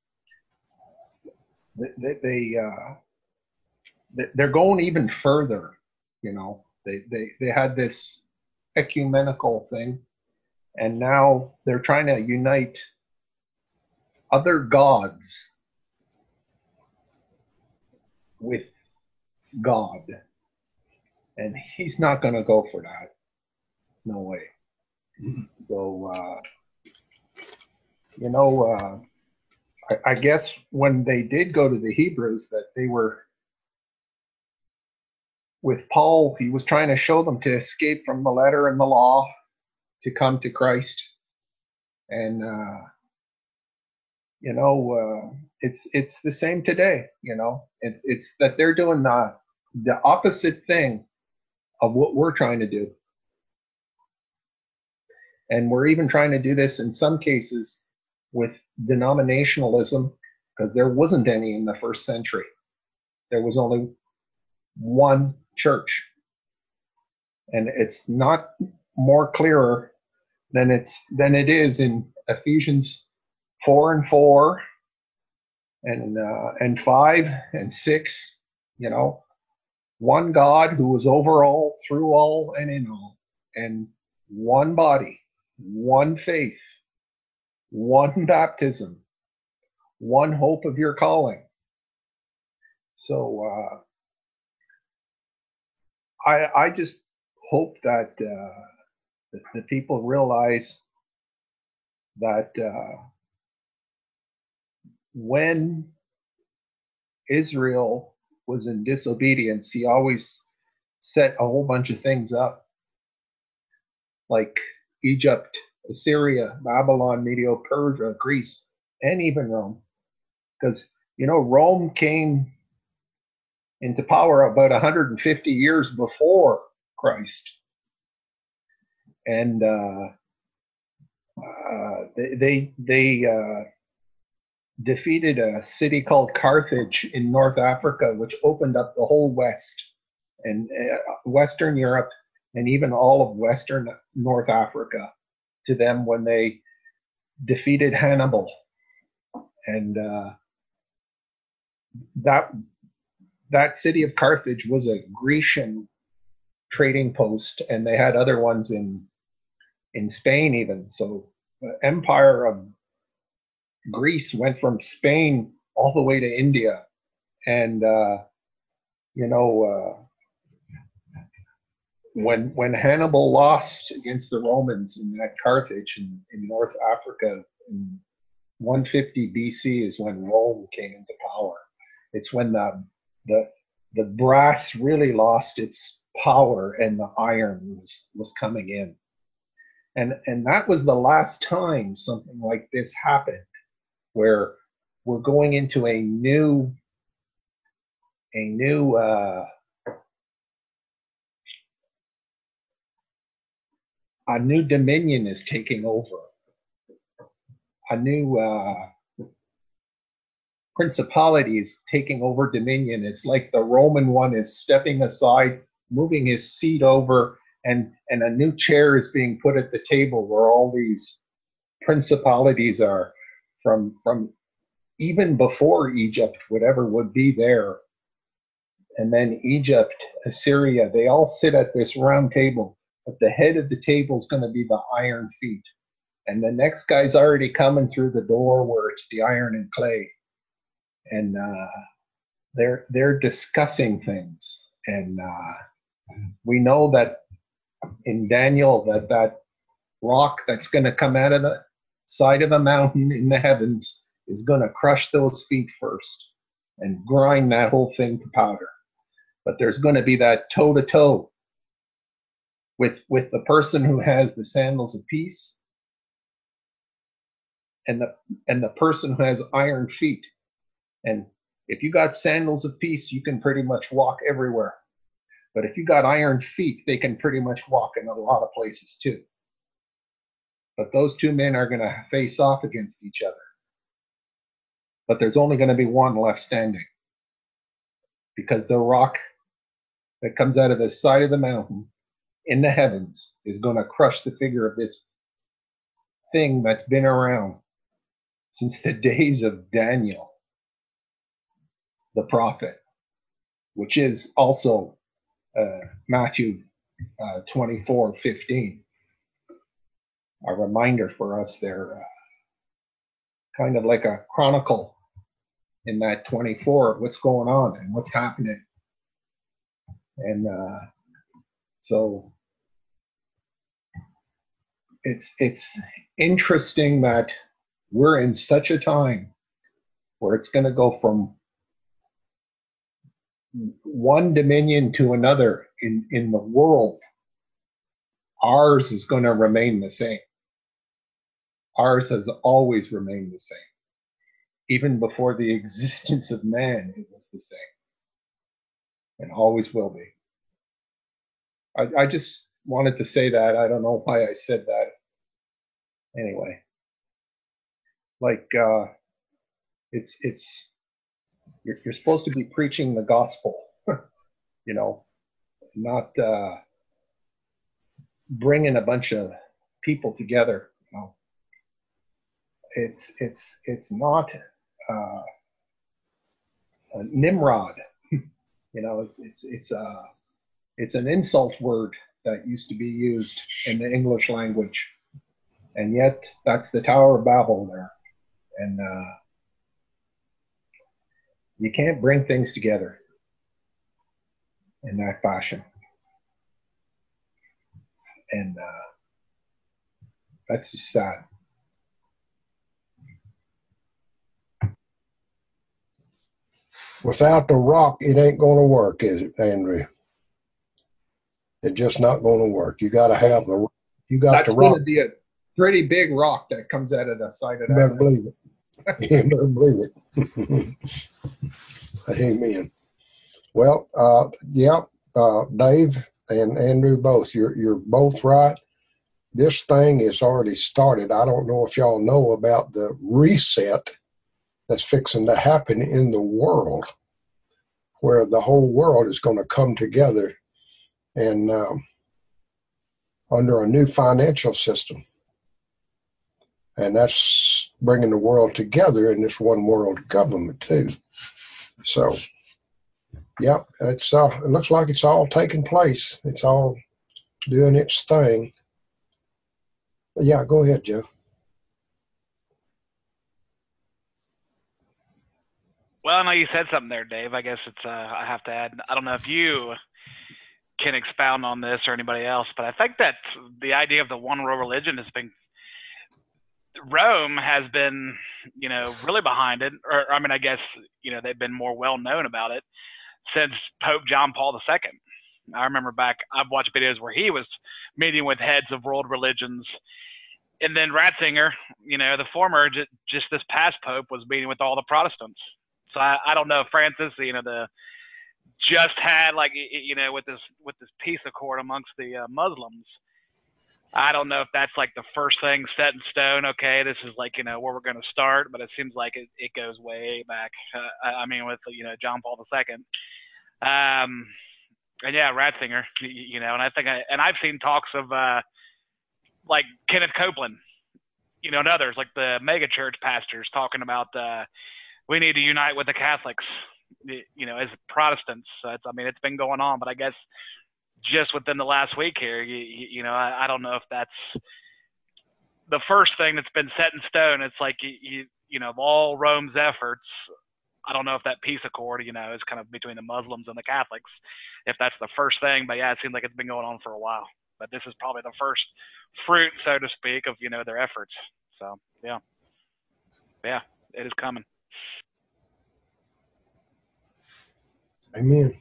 they, they uh, they're going even further, you know. They, they, they had this ecumenical thing, and now they're trying to unite other gods with God. And he's not going to go for that. No way. So, uh, you know, uh, I, I guess when they did go to the Hebrews, that they were with Paul, he was trying to show them to escape from the letter and the law to come to Christ. And, uh, you know, uh, it's it's the same today, you know. It, it's that they're doing the, the opposite thing of what we're trying to do. And we're even trying to do this in some cases with denominationalism, because there wasn't any in the first century. There was only one church. And it's not more clearer than it's than it is in Ephesians four and four and uh, and five and six. You know, one God who is over all, through all, and in all, and one body, one faith, one baptism, one hope of your calling. So uh, I I just hope that uh, the, the people realize that uh, when Israel was in disobedience, he always set a whole bunch of things up, like Egypt, Assyria, Babylon, Medo-Persia, Greece, and even Rome. Because, you know, Rome came into power about one hundred fifty years before Christ. And uh, uh, they they, they uh, defeated a city called Carthage in North Africa, which opened up the whole West and uh, Western Europe and even all of Western North Africa to them when they defeated Hannibal. And uh, that that city of Carthage was a Grecian trading post, and they had other ones in in Spain even. So the empire of Greece went from Spain all the way to India. And, uh, you know, uh, when when Hannibal lost against the Romans in that Carthage in, in North Africa in one fifty B C is when Rome came into power. It's when the the the brass really lost its power and the iron was, was coming in. And and that was the last time something like this happened, where we're going into a new a new uh, a new dominion is taking over. A new uh, principality is taking over dominion. It's like the Roman one is stepping aside, moving his seat over, and, and a new chair is being put at the table where all these principalities are from, from even before Egypt, whatever would be there. And then Egypt, Assyria, they all sit at this round table, but the head of the table is going to be the iron feet. And the next guy's already coming through the door where it's the iron and clay. And uh, they're they're discussing things. And uh, we know that in Daniel that that rock that's going to come out of the side of the mountain in the heavens is going to crush those feet first and grind that whole thing to powder. But there's going to be that toe-to-toe with with the person who has the sandals of peace and the and the person who has iron feet. And if you got sandals of peace, you can pretty much walk everywhere. But if you got iron feet, they can pretty much walk in a lot of places too. But those two men are going to face off against each other. But there's only going to be one left standing, because the rock that comes out of the side of the mountain in the heavens is going to crush the figure of this thing that's been around since the days of Daniel, the prophet, which is also uh, Matthew uh, twenty-four fifteen. A reminder for us there, uh, kind of like a chronicle in that twenty-four of what's going on and what's happening. And uh, so it's it's interesting that we're in such a time where it's going to go from one dominion to another in, in the world. Ours is going to remain the same. Ours has always remained the same. Even before the existence of man, it was the same. And always will be. I, I just wanted to say that. I don't know why I said that. Anyway. Like, uh, it's, it's, you're, you're supposed to be preaching the gospel, you know, not uh, bringing a bunch of people together, you know. It's, it's, it's not uh, a Nimrod, you know, it's, it's, uh, it's an insult word that used to be used in the English language. And yet that's the Tower of Babel there. And uh, you can't bring things together in that fashion. And uh, that's just sad. Without the rock, it ain't going to work, is it, Andrew? It's just not going to work. You got to have the, you got That's the rock. going to be a pretty big rock that comes out of the side of that. You better believe it. You better believe it. Amen. Well, uh, yeah, uh, Dave and Andrew both, you're, you're both right. This thing is already started. I don't know if y'all know about the reset that's fixing to happen in the world, where the whole world is going to come together and um, under a new financial system. And that's bringing the world together in this one world government too. So, yeah, it's uh, it looks like it's all taking place. It's all doing its thing. But yeah, go ahead, Joe. Well, I know you said something there, Dave. I guess it's uh, I have to add. I don't know if you can expound on this or anybody else, but I think that the idea of the one world religion has been, Rome has been, you know, really behind it. Or, I mean, I guess, you know, they've been more well known about it since Pope John Paul the Second. I remember back, I've watched videos where he was meeting with heads of world religions. And then Ratzinger, you know, the former, just, just this past Pope was meeting with all the Protestants. So I, I don't know if Francis, you know, the just had like, you know, with this, with this peace accord amongst the uh, Muslims. I don't know if that's like the first thing set in stone. Okay, this is like, you know, where we're going to start, but it seems like it, it goes way back. Uh, I mean, with, you know, John Paul the Second. Um, and yeah, Ratzinger, you, you know, and I think I, and I've seen talks of uh, like Kenneth Copeland, you know, and others like the mega church pastors talking about uh, we need to unite with the Catholics, you know, as Protestants. So it's, I mean, it's been going on, but I guess just within the last week here, you, you know, I, I don't know if that's the first thing that's been set in stone. It's like, you, you, you know, of all Rome's efforts, I don't know if that peace accord, you know, is kind of between the Muslims and the Catholics, if that's the first thing. But yeah, it seems like it's been going on for a while. But this is probably the first fruit, so to speak, of, you know, their efforts. So, yeah. Yeah, it is coming. Amen.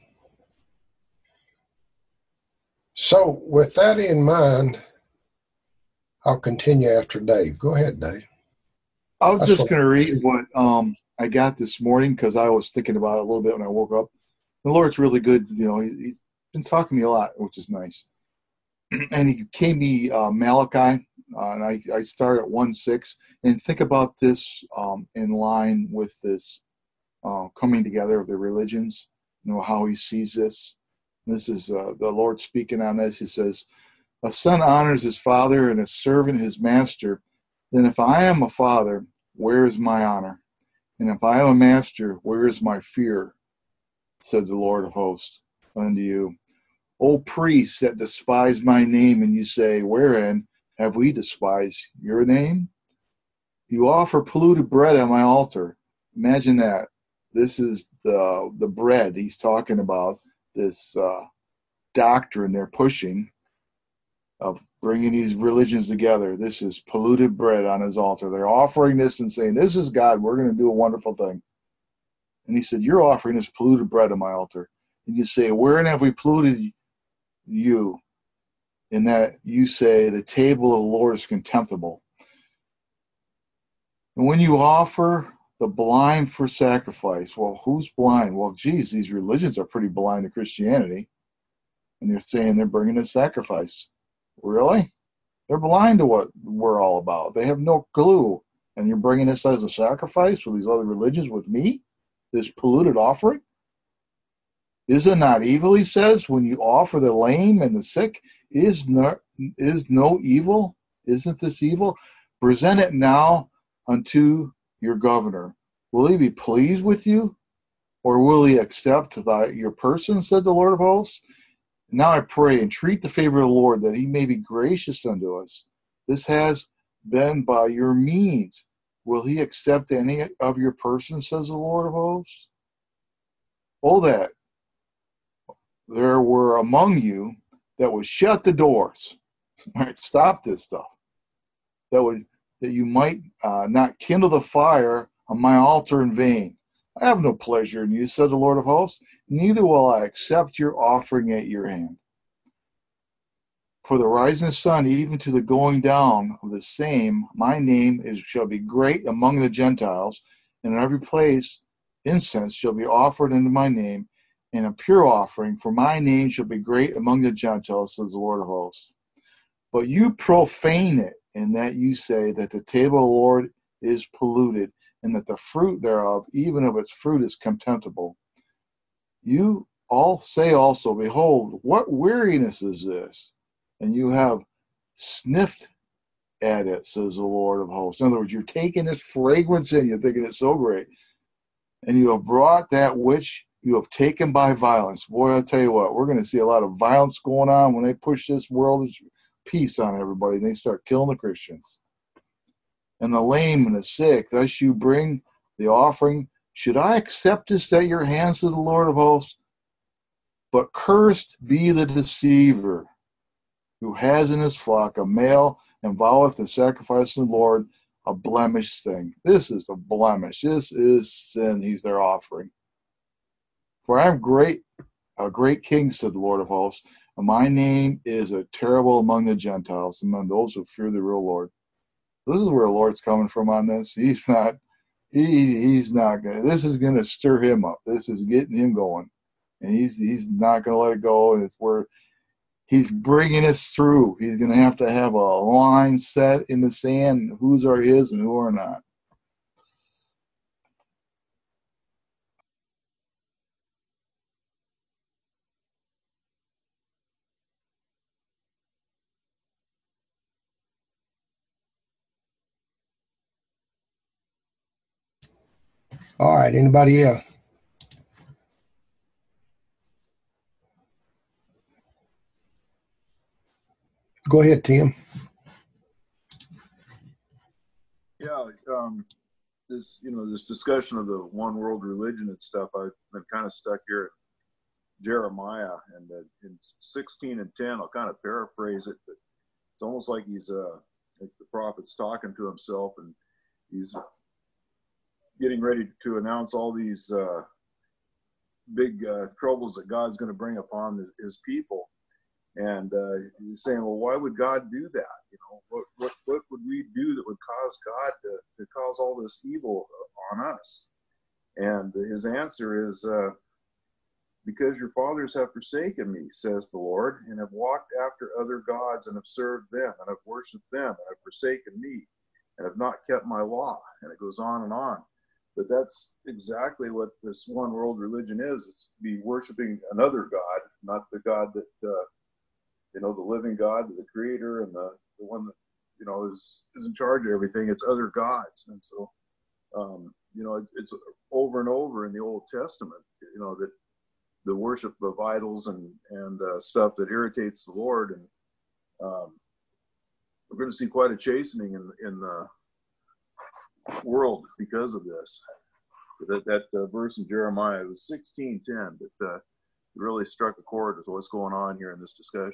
So with that in mind, I'll continue after Dave. Go ahead, Dave. I was That's just what- going to read what um, I got this morning because I was thinking about it a little bit when I woke up. The Lord's really good. You know, he, he's been talking to me a lot, which is nice. And he gave me uh, Malachi, uh, and I, I start at one six. And think about this um, in line with this uh, coming together of the religions, you know, how he sees this. This is uh, the Lord speaking on this. He says, a son honors his father and a servant his master. Then if I am a father, where is my honor? And if I am a master, where is my fear? Said the Lord of hosts unto you. O priests that despise my name, and you say, wherein have we despised your name? You offer polluted bread on my altar. Imagine that. This is the, the bread he's talking about. This uh, doctrine they're pushing of bringing these religions together. This is polluted bread on his altar. They're offering this and saying, this is God. We're going to do a wonderful thing. And he said, you're offering this polluted bread on my altar. And you say, wherein have we polluted you? In that you say, the table of the Lord is contemptible. And when you offer the blind for sacrifice. Well, who's blind? Well, geez, these religions are pretty blind to Christianity. And they're saying they're bringing a sacrifice. Really? They're blind to what we're all about. They have no clue. And you're bringing this as a sacrifice for these other religions with me? This polluted offering? Is it not evil, he says, when you offer the lame and the sick? Is no, is no evil? Isn't this evil? Present it now unto your governor. Will he be pleased with you? Or will he accept thy, your person, said the Lord of hosts? Now I pray, entreat the favor of the Lord, that he may be gracious unto us. This has been by your means. Will he accept any of your person, says the Lord of hosts? Oh, that there were among you that would shut the doors. Right, stop this stuff. That would that you might uh, not kindle the fire on my altar in vain. I have no pleasure in you, said the Lord of hosts, neither will I accept your offering at your hand. For the rising sun, even to the going down of the same, my name is shall be great among the Gentiles, and in every place incense shall be offered unto my name, and a pure offering, for my name shall be great among the Gentiles, says the Lord of hosts. But you profane it, in that you say that the table of the Lord is polluted, and that the fruit thereof, even of its fruit, is contemptible. You all say also, behold, what weariness is this? And you have sniffed at it, says the Lord of hosts. In other words, you're taking this fragrance in, you're thinking it's so great, and you have brought that which you have taken by violence. Boy, I'll tell you what, we're going to see a lot of violence going on when they push this world peace on everybody, and they start killing the Christians. And the lame and the sick, thus you bring the offering. Should I accept this at your hands, to the Lord of hosts? But cursed be the deceiver, who has in his flock a male, and voweth the sacrifice of the Lord a blemished thing. This is a blemish. This is sin he's there offering. For I am great, a great king, said the Lord of hosts, and my name is a terrible among the Gentiles, among those who fear the real Lord. This is where the Lord's coming from on this. He's not, he, he's not going to, this is going to stir him up. This is getting him going. And he's, he's not going to let it go. And it's where he's bringing us through. He's going to have to have a line set in the sand, whose are his and who are not. All right, anybody else? Go ahead, Tim. Yeah, um, this you know this discussion of the one world religion and stuff. I've been kind of stuck here at Jeremiah, and uh, in sixteen and ten, I'll kind of paraphrase it, but it's almost like he's uh, like the prophet's talking to himself, and he's getting ready to announce all these uh, big uh, troubles that God's going to bring upon his, his people. And uh, he's saying, well, why would God do that? You know, what what what would we do that would cause God to, to cause all this evil on us? And his answer is, uh, because your fathers have forsaken me, says the Lord, and have walked after other gods and have served them and have worshipped them and have forsaken me and have not kept my law. And it goes on and on. But that's exactly what this one world religion is. It's to be worshiping another God, not the God that, uh, you know, the living God, the creator, and the, the one that, you know, is, is in charge of everything. It's other gods. And so, um, you know, it, it's over and over in the Old Testament, you know, that the worship of idols and, and uh, stuff that irritates the Lord. And um, we're going to see quite a chastening in, in the world because of this. That, that uh, verse in Jeremiah, it was sixteen ten, but uh, it really struck a chord with what's going on here in this discussion.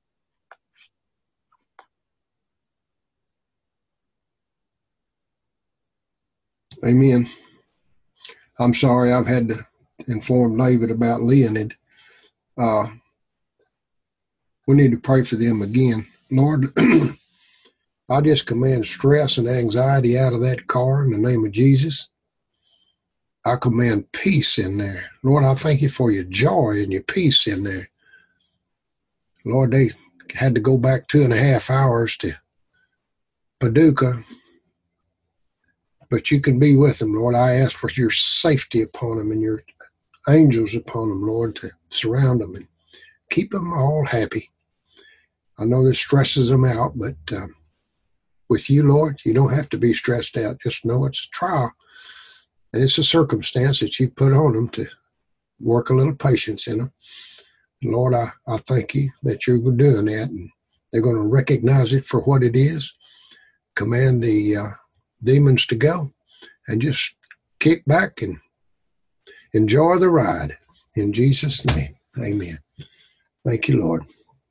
Amen. I'm sorry I've had to inform David about Leonid. Uh, we need to pray for them again. Lord, I just command stress and anxiety out of that car in the name of Jesus. I command peace in there. Lord, I thank you for your joy and your peace in there. Lord, they had to go back two and a half hours to Paducah, but you can be with them, Lord. I ask for your safety upon them and your angels upon them, Lord, to surround them and keep them all happy. I know this stresses them out, but uh, with you, Lord, you don't have to be stressed out. Just know it's a trial, and it's a circumstance that you put on them to work a little patience in them. Lord, I, I thank you that you're doing that, and they're going to recognize it for what it is, command the uh, demons to go, and just kick back and enjoy the ride. In Jesus' name, amen. Thank you, Lord.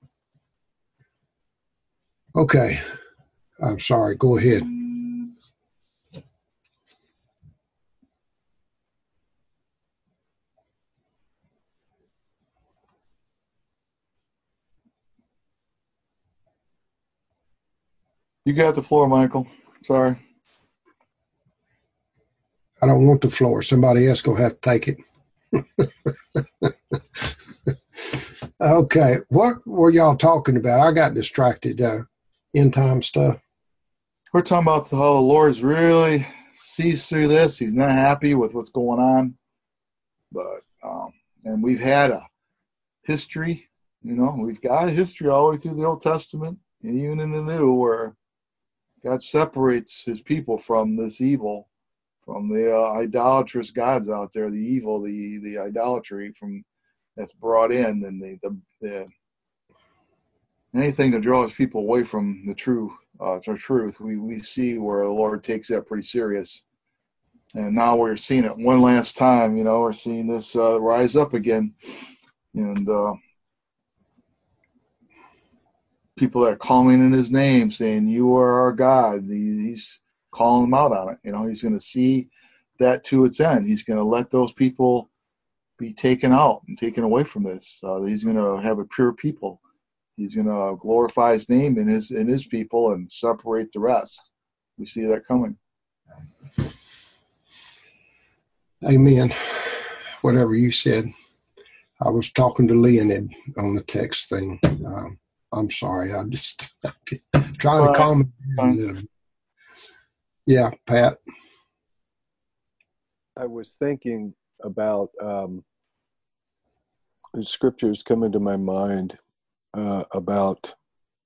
Okay. I'm sorry. Go ahead. You got the floor, Michael. Sorry. I don't want the floor. Somebody else going to have to take it. Okay. What were y'all talking about? I got distracted. Uh, end time stuff. We're talking about how the Lord's really sees through this. He's not happy with what's going on. But, um, and we've had a history, you know, we've got a history all the way through the Old Testament and even in the New where God separates his people from this evil, from the uh, idolatrous gods out there, the evil, the, the idolatry from that's brought in, and the, the, the anything that draws people away from the true uh, the truth. We we see where the Lord takes that pretty serious, and now we're seeing it one last time. You know, we're seeing this uh, rise up again. And uh, people that are calling in his name, saying, "You are our God." He's calling them out on it. You know, he's going to see that to its end. He's going to let those people be taken out and taken away from this. Uh, he's going to have a pure people. He's going to glorify his name in his in his people and separate the rest. We see that coming. Amen. Whatever you said. I was talking to Leonid on the text thing. Um, I'm sorry. I just trying to calm it down a little bit. Yeah, Pat. I was thinking about um, the scriptures come into my mind uh, about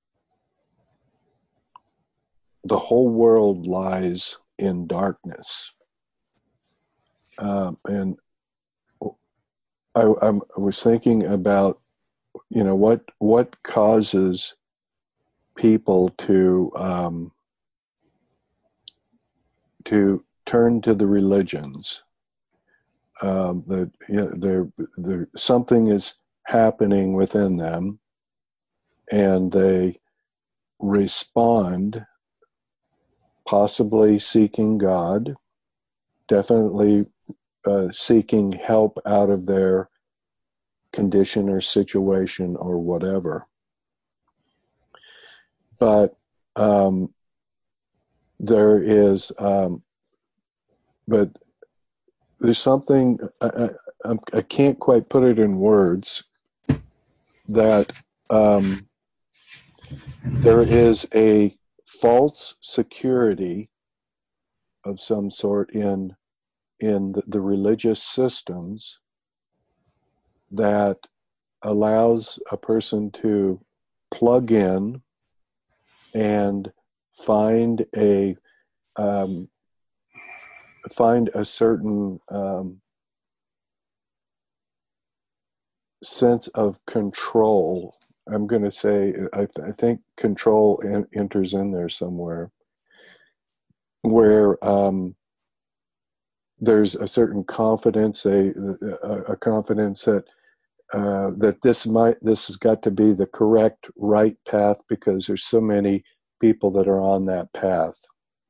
the whole world lies in darkness. Um, and I, I'm, I was thinking about, you know, what what causes people to um, to turn to the religions. Um, that you know, there, there something is happening within them, and they respond, possibly seeking God, definitely uh, seeking help out of their condition or situation or whatever. But um, there is, um, but there's something, I, I, I can't quite put it in words, that um, there is a false security of some sort in in the, the religious systems that allows a person to plug in and find a um, find a certain um, sense of control. I'm going to say, I, th- I think control in, enters in there somewhere, where um, there's a certain confidence, a, a, a confidence that uh, that this might this has got to be the correct, right path because there's so many people that are on that path.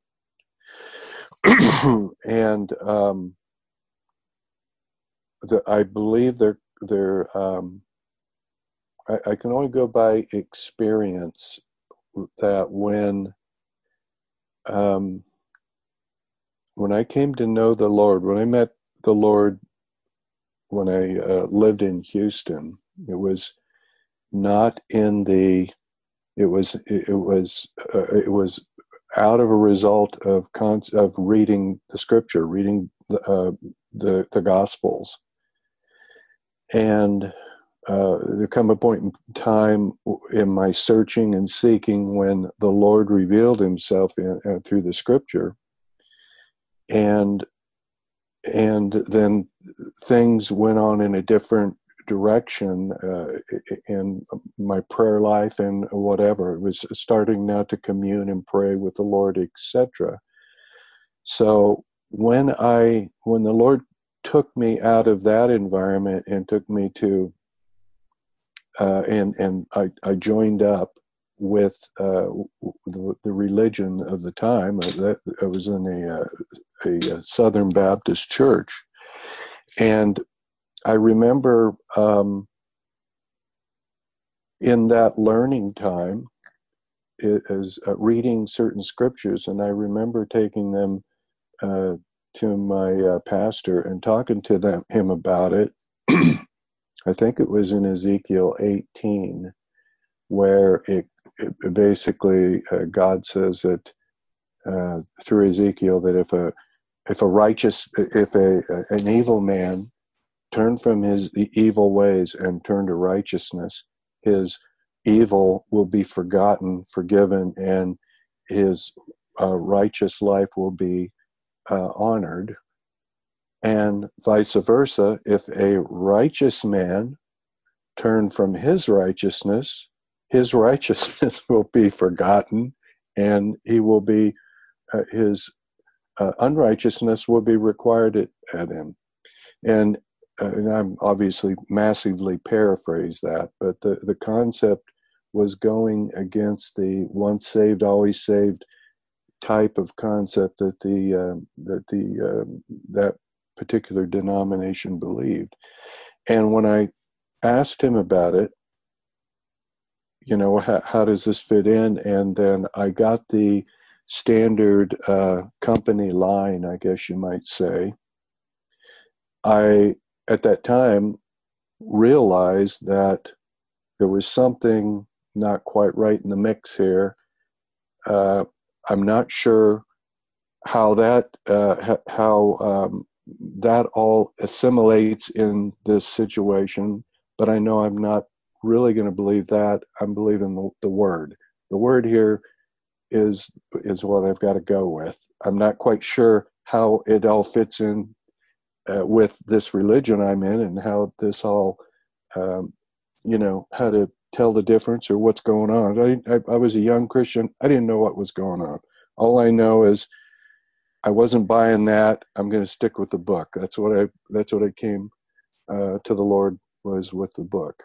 And um, the, I believe they're they're um, I, I can only go by experience that when um, when I came to know the Lord, when I met the Lord, when I uh, lived in Houston, it was not in the it was it, it was uh, it was out of a result of con- of reading the scripture, reading the uh, the, the Gospels. And uh, there come a point in time in my searching and seeking when the Lord revealed himself in, uh, through the scripture. And and then things went on in a different direction uh, in my prayer life and whatever. It was starting now to commune and pray with the Lord, et cetera. So when I when the Lord took me out of that environment and took me to uh, and and I, I joined up with uh, the, the religion of the time. That I was in a, a, a Southern Baptist church, and I remember um, in that learning time, it is uh, reading certain scriptures, and I remember taking them uh, to my uh, pastor and talking to them him about it. I think it was in Ezekiel eighteen, where it, it basically uh, God says that uh, through Ezekiel that if a if a righteous if a an evil man turned from his evil ways and turned to righteousness, his evil will be forgotten, forgiven, and his uh, righteous life will be uh, honored. And vice versa, if a righteous man turned from his righteousness, his righteousness will be forgotten, and he will be uh, his uh, unrighteousness will be required at, at him. And and I'm obviously massively paraphrase that, but the, the concept was going against the once saved, always saved type of concept that the uh, that the uh, that particular denomination believed. And when I asked him about it, you know, how, how does this fit in? And then I got the standard uh, company line, I guess you might say. I, at that time, realized that there was something not quite right in the mix here. Uh, I'm not sure how that uh, how um, that all assimilates in this situation, but I know I'm not really going to believe that. I'm believing the, the word. The word here is is what I've got to go with. I'm not quite sure how it all fits in uh, with this religion I'm in, and how this all, um, you know, how to tell the difference or what's going on. I, I I was a young Christian. I didn't know what was going on. All I know is I wasn't buying that. I'm going to stick with the book. That's what I. That's what I came uh, to the Lord, was with the book.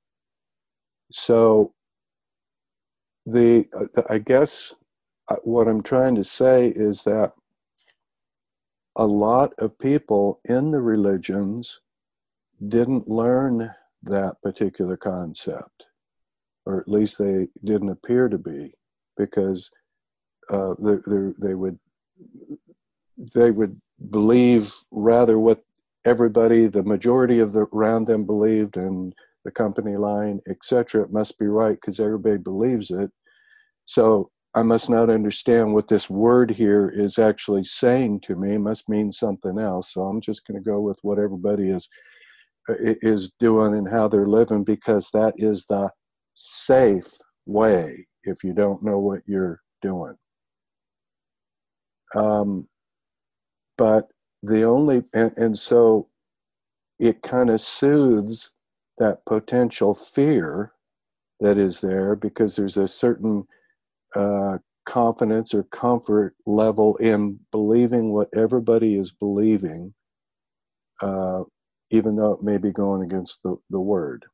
So the uh, I guess what I'm trying to say is that a lot of people in the religions didn't learn that particular concept, or at least they didn't appear to be, because uh, they, they, they would they would believe rather what everybody, the majority of the around them believed, and the company line, et cetera. It must be right because everybody believes it. So I must not understand what this word here is actually saying to me. It must mean something else. So I'm just going to go with what everybody is is doing and how they're living, because that is the safe way if you don't know what you're doing. Um, but the only, and, and so it kind of soothes that potential fear that is there, because there's a certain uh, confidence or comfort level in believing what everybody is believing, uh, even though it may be going against the, the word.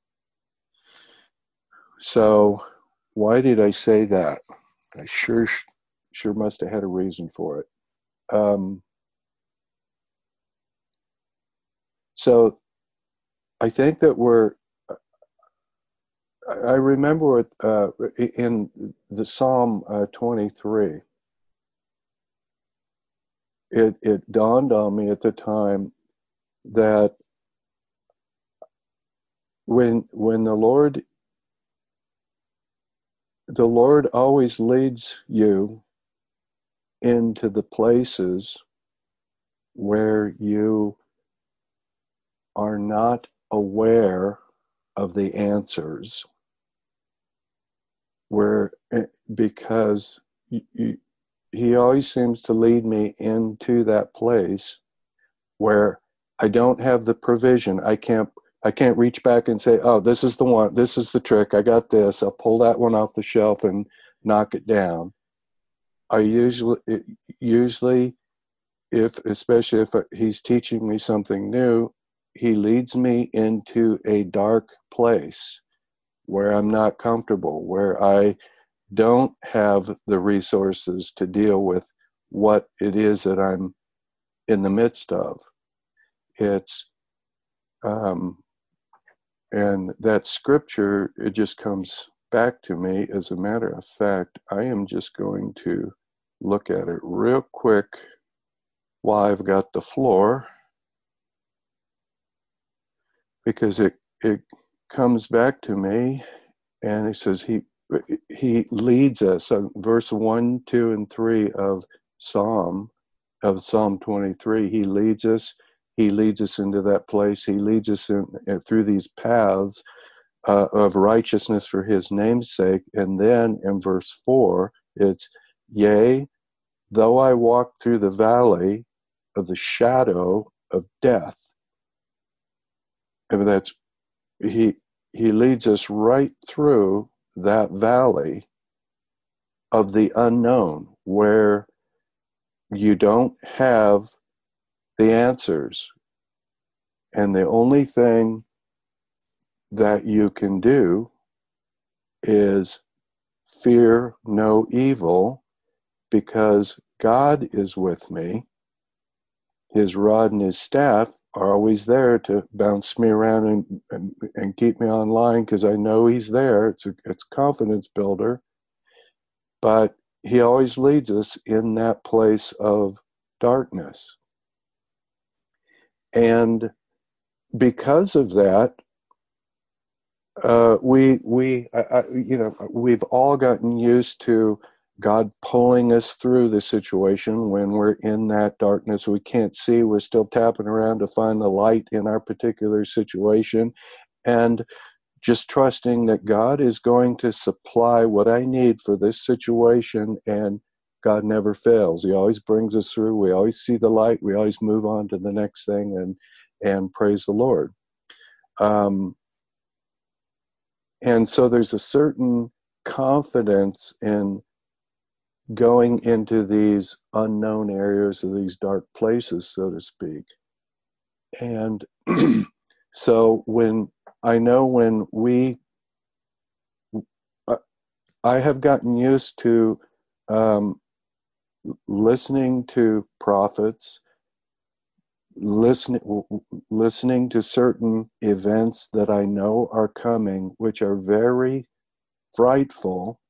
So why did I say that? I sure sure must have had a reason for it. Um, so I think that we're, I remember it, uh, in the Psalm uh, twenty-three, it, it dawned on me at the time that when when the Lord the Lord always leads you into the places where you are not aware of the answers, where, because you, you, he always seems to lead me into that place where I don't have the provision. I can't I can't reach back and say, oh, this is the one, this is the trick, I got this, I'll pull that one off the shelf and knock it down. I usually, usually, if, especially if he's teaching me something new, he leads me into a dark place where I'm not comfortable, where I don't have the resources to deal with what it is that I'm in the midst of. It's, um, and that scripture, it just comes back to me. As a matter of fact, I am just going to look at it real quick while I've got the floor, because it it comes back to me, and it says he he leads us. Uh, verse one, two, and three of Psalm of Psalm twenty-three. He leads us. He leads us into that place. He leads us in, uh, through these paths uh, of righteousness for his name's sake. And then in verse four, it's, yea, though I walk through the valley of the shadow of death. And that's, he, he leads us right through that valley of the unknown, where you don't have the answers. And the only thing that you can do is fear no evil, because God is with me. His rod and his staff are always there to bounce me around and, and, and keep me online, because I know he's there. It's a, it's a confidence builder. But he always leads us in that place of darkness. And because of that, uh, we, we I, I, you know, we've all gotten used to God pulling us through the situation when we're in that darkness. We can't see. We're still tapping around to find the light in our particular situation, and just trusting that God is going to supply what I need for this situation, and God never fails. He always brings us through. We always see the light. We always move on to the next thing, and and praise the Lord. Um, and so there's a certain confidence in going into these unknown areas, of these dark places, so to speak. And so when I know when we, I have gotten used to um, listening to prophets, listening, listening to certain events that I know are coming, which are very frightful.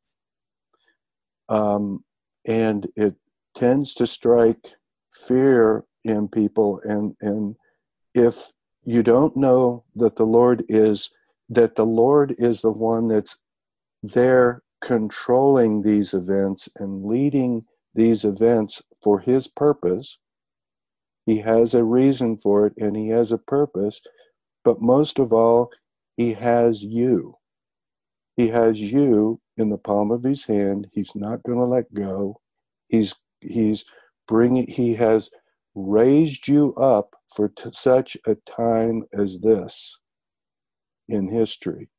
Um, and it tends to strike fear in people. And, and if you don't know that the Lord is, that the Lord is the one that's there controlling these events and leading these events for his purpose, he has a reason for it and he has a purpose, but most of all, he has you. He has you in the palm of his hand. He's not going to let go. He's he's bringing. He has raised you up for t- such a time as this in history,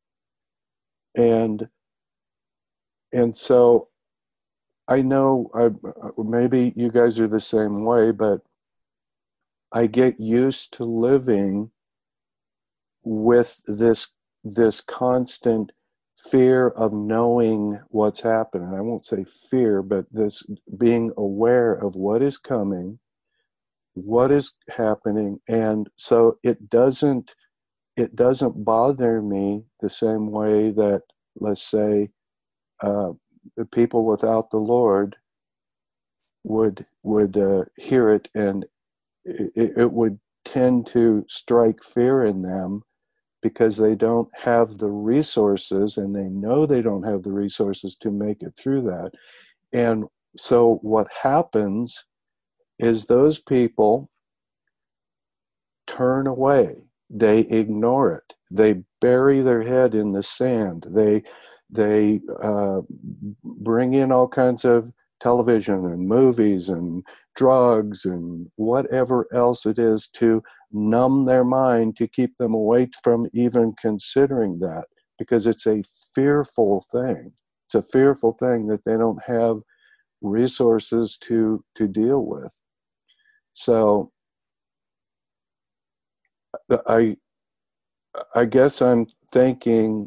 and and so I know I maybe you guys are the same way, but I get used to living with this this constant fear of knowing what's happening. I won't say fear, but this being aware of what is coming, what is happening, and so it doesn't it doesn't bother me the same way that, let's say, uh, the people without the Lord would would uh, hear it, and it, it would tend to strike fear in them, because they don't have the resources, and they know they don't have the resources to make it through that. And so what happens is those people turn away. They ignore it. They bury their head in the sand. They they uh, bring in all kinds of television and movies and drugs and whatever else it is to numb their mind, to keep them away from even considering that, because it's a fearful thing. It's a fearful thing that they don't have resources to to deal with. So I I guess I'm thinking,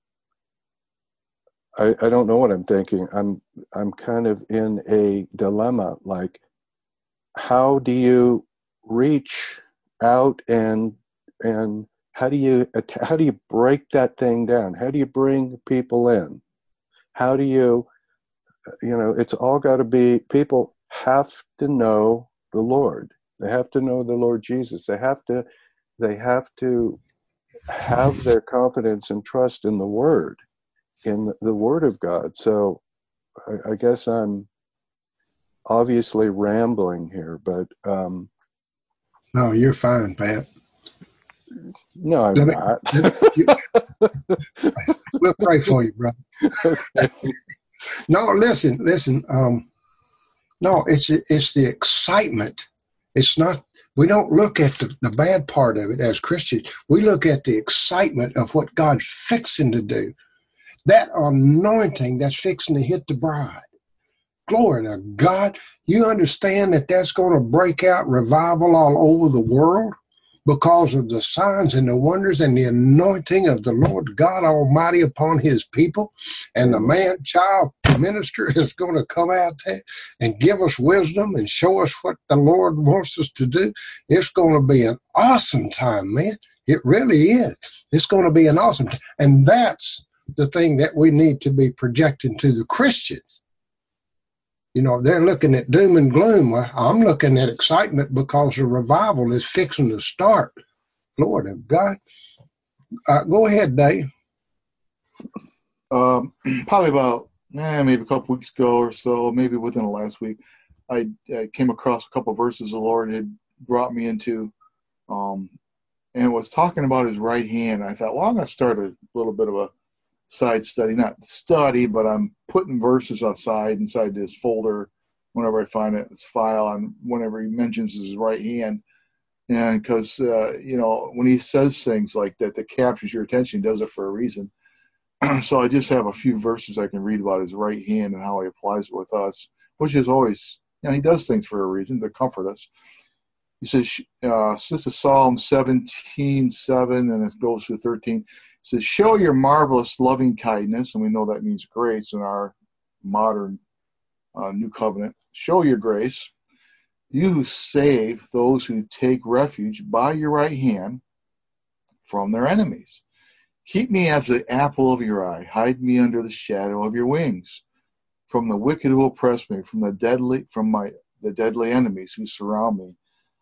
I, I don't know what I'm thinking. I'm I'm kind of in a dilemma, like, how do you reach out and and how do you how do you break that thing down? How do you bring people in? How do you, you know, it's all got to be, people have to know the Lord. They have to know the Lord Jesus. They have to they have to have their confidence and trust in the Word, in the Word of God. So I, I guess I'm obviously rambling here, but um, No, you're fine, Pat. no, I'm Let me, not. let me, you, we'll pray for you, brother. Okay. No, listen, listen. Um, no, it's it's the excitement. It's not. We don't look at the, the bad part of it as Christians. We look at the excitement of what God's fixing to do. That anointing that's fixing to hit the bride. Glory to God. You understand that that's going to break out revival all over the world? because of the signs and the wonders and the anointing of the Lord God Almighty upon his people. And the man child minister is going to come out there and give us wisdom and show us what the Lord wants us to do. It's going to be an awesome time, man. It really is. It's going to be an awesome time. And that's the thing that we need to be projecting to the Christians. You know, they're looking at doom and gloom. Well, I'm looking at excitement because the revival is fixing to start. Lord of God. Uh, go ahead, Dave. Um, probably about eh, maybe a couple weeks ago or so, maybe within the last week, I, I came across a couple of verses the Lord had brought me into, um, and was talking about his right hand. I thought, well, I'm going to start a little bit of a side study, not study, but I'm putting verses aside inside this folder whenever I find it, this file, and whenever he mentions his right hand. And because, uh, you know, when he says things like that, that captures your attention, he does it for a reason. So I just have a few verses I can read about his right hand and how he applies it with us, which is always, you know, he does things for a reason to comfort us. He says, uh, this is Psalm seventeen seven, and it goes through thirteen. It says, show your marvelous loving kindness, and we know that means grace in our modern uh, new covenant. Show your grace. You who save those who take refuge by your right hand from their enemies. Keep me as the apple of your eye. Hide me under the shadow of your wings. From the wicked who oppress me, from the deadly, from my the deadly enemies who surround me.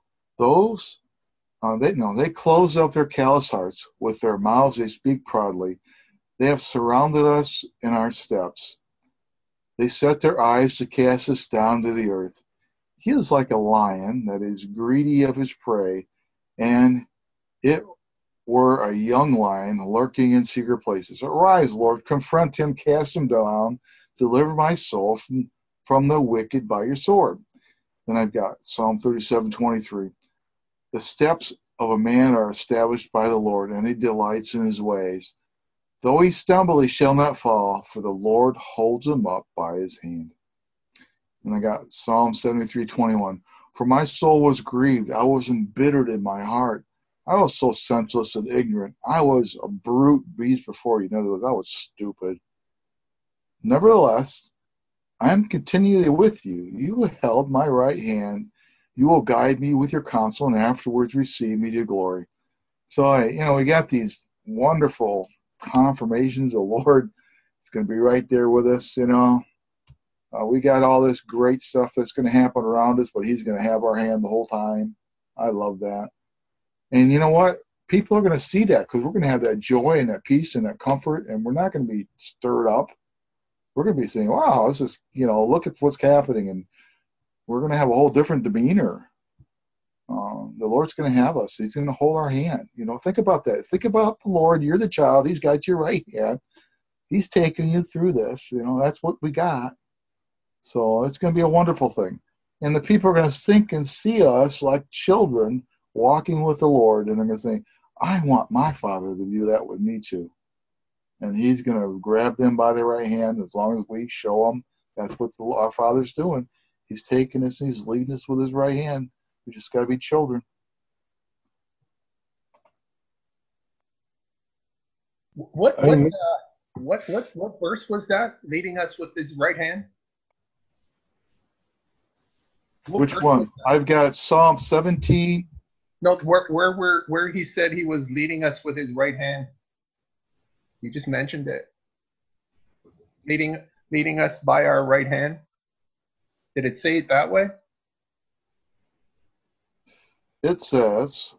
Those, uh, they no, they close up their callous hearts. With their mouths they speak proudly. They have surrounded us in our steps. They set their eyes to cast us down to the earth. He is like a lion that is greedy of his prey, and it were a young lion lurking in secret places. Arise, Lord, confront him, cast him down, deliver my soul from, from the wicked by your sword. Then I've got Psalm thirty-seven twenty-three. The steps of a man are established by the Lord, and he delights in his ways. Though he stumble, he shall not fall, for the Lord holds him up by his hand. And I got Psalm seventy-three twenty-one. For my soul was grieved, I was embittered in my heart. I was so senseless and ignorant. I was a brute beast before you. In other words, I was stupid. Nevertheless, I am continually with you. You held my right hand. You will guide me with your counsel, and afterwards receive me to glory. So, I, you know, we got these wonderful confirmations. The Lord is going to be right there with us, you know. Uh, we got all this great stuff that's going to happen around us, but he's going to have our hand the whole time. I love that. And you know what? People are going to see that because we're going to have that joy and that peace and that comfort, and we're not going to be stirred up. We're going to be saying, wow, this is, you know, look at what's happening. And we're going to have a whole different demeanor. Um, the Lord's going to have us. He's going to hold our hand. You know, think about that. Think about the Lord. You're the child. He's got your right hand. He's taking you through this. You know, that's what we got. So it's going to be a wonderful thing. And the people are going to think and see us like children walking with the Lord. And they're going to say, I want my Father to do that with me too. And he's going to grab them by their right hand as long as we show them that's what the, our Father's doing. He's taking us and he's leading us with his right hand. We just got to be children. What what, uh, what what what verse was that? Leading us with his right hand. What Which one? I've got Psalm seventeen. No, where where where where he said he was leading us with his right hand. You just mentioned it. Leading leading us by our right hand. Did it say it that way? It says,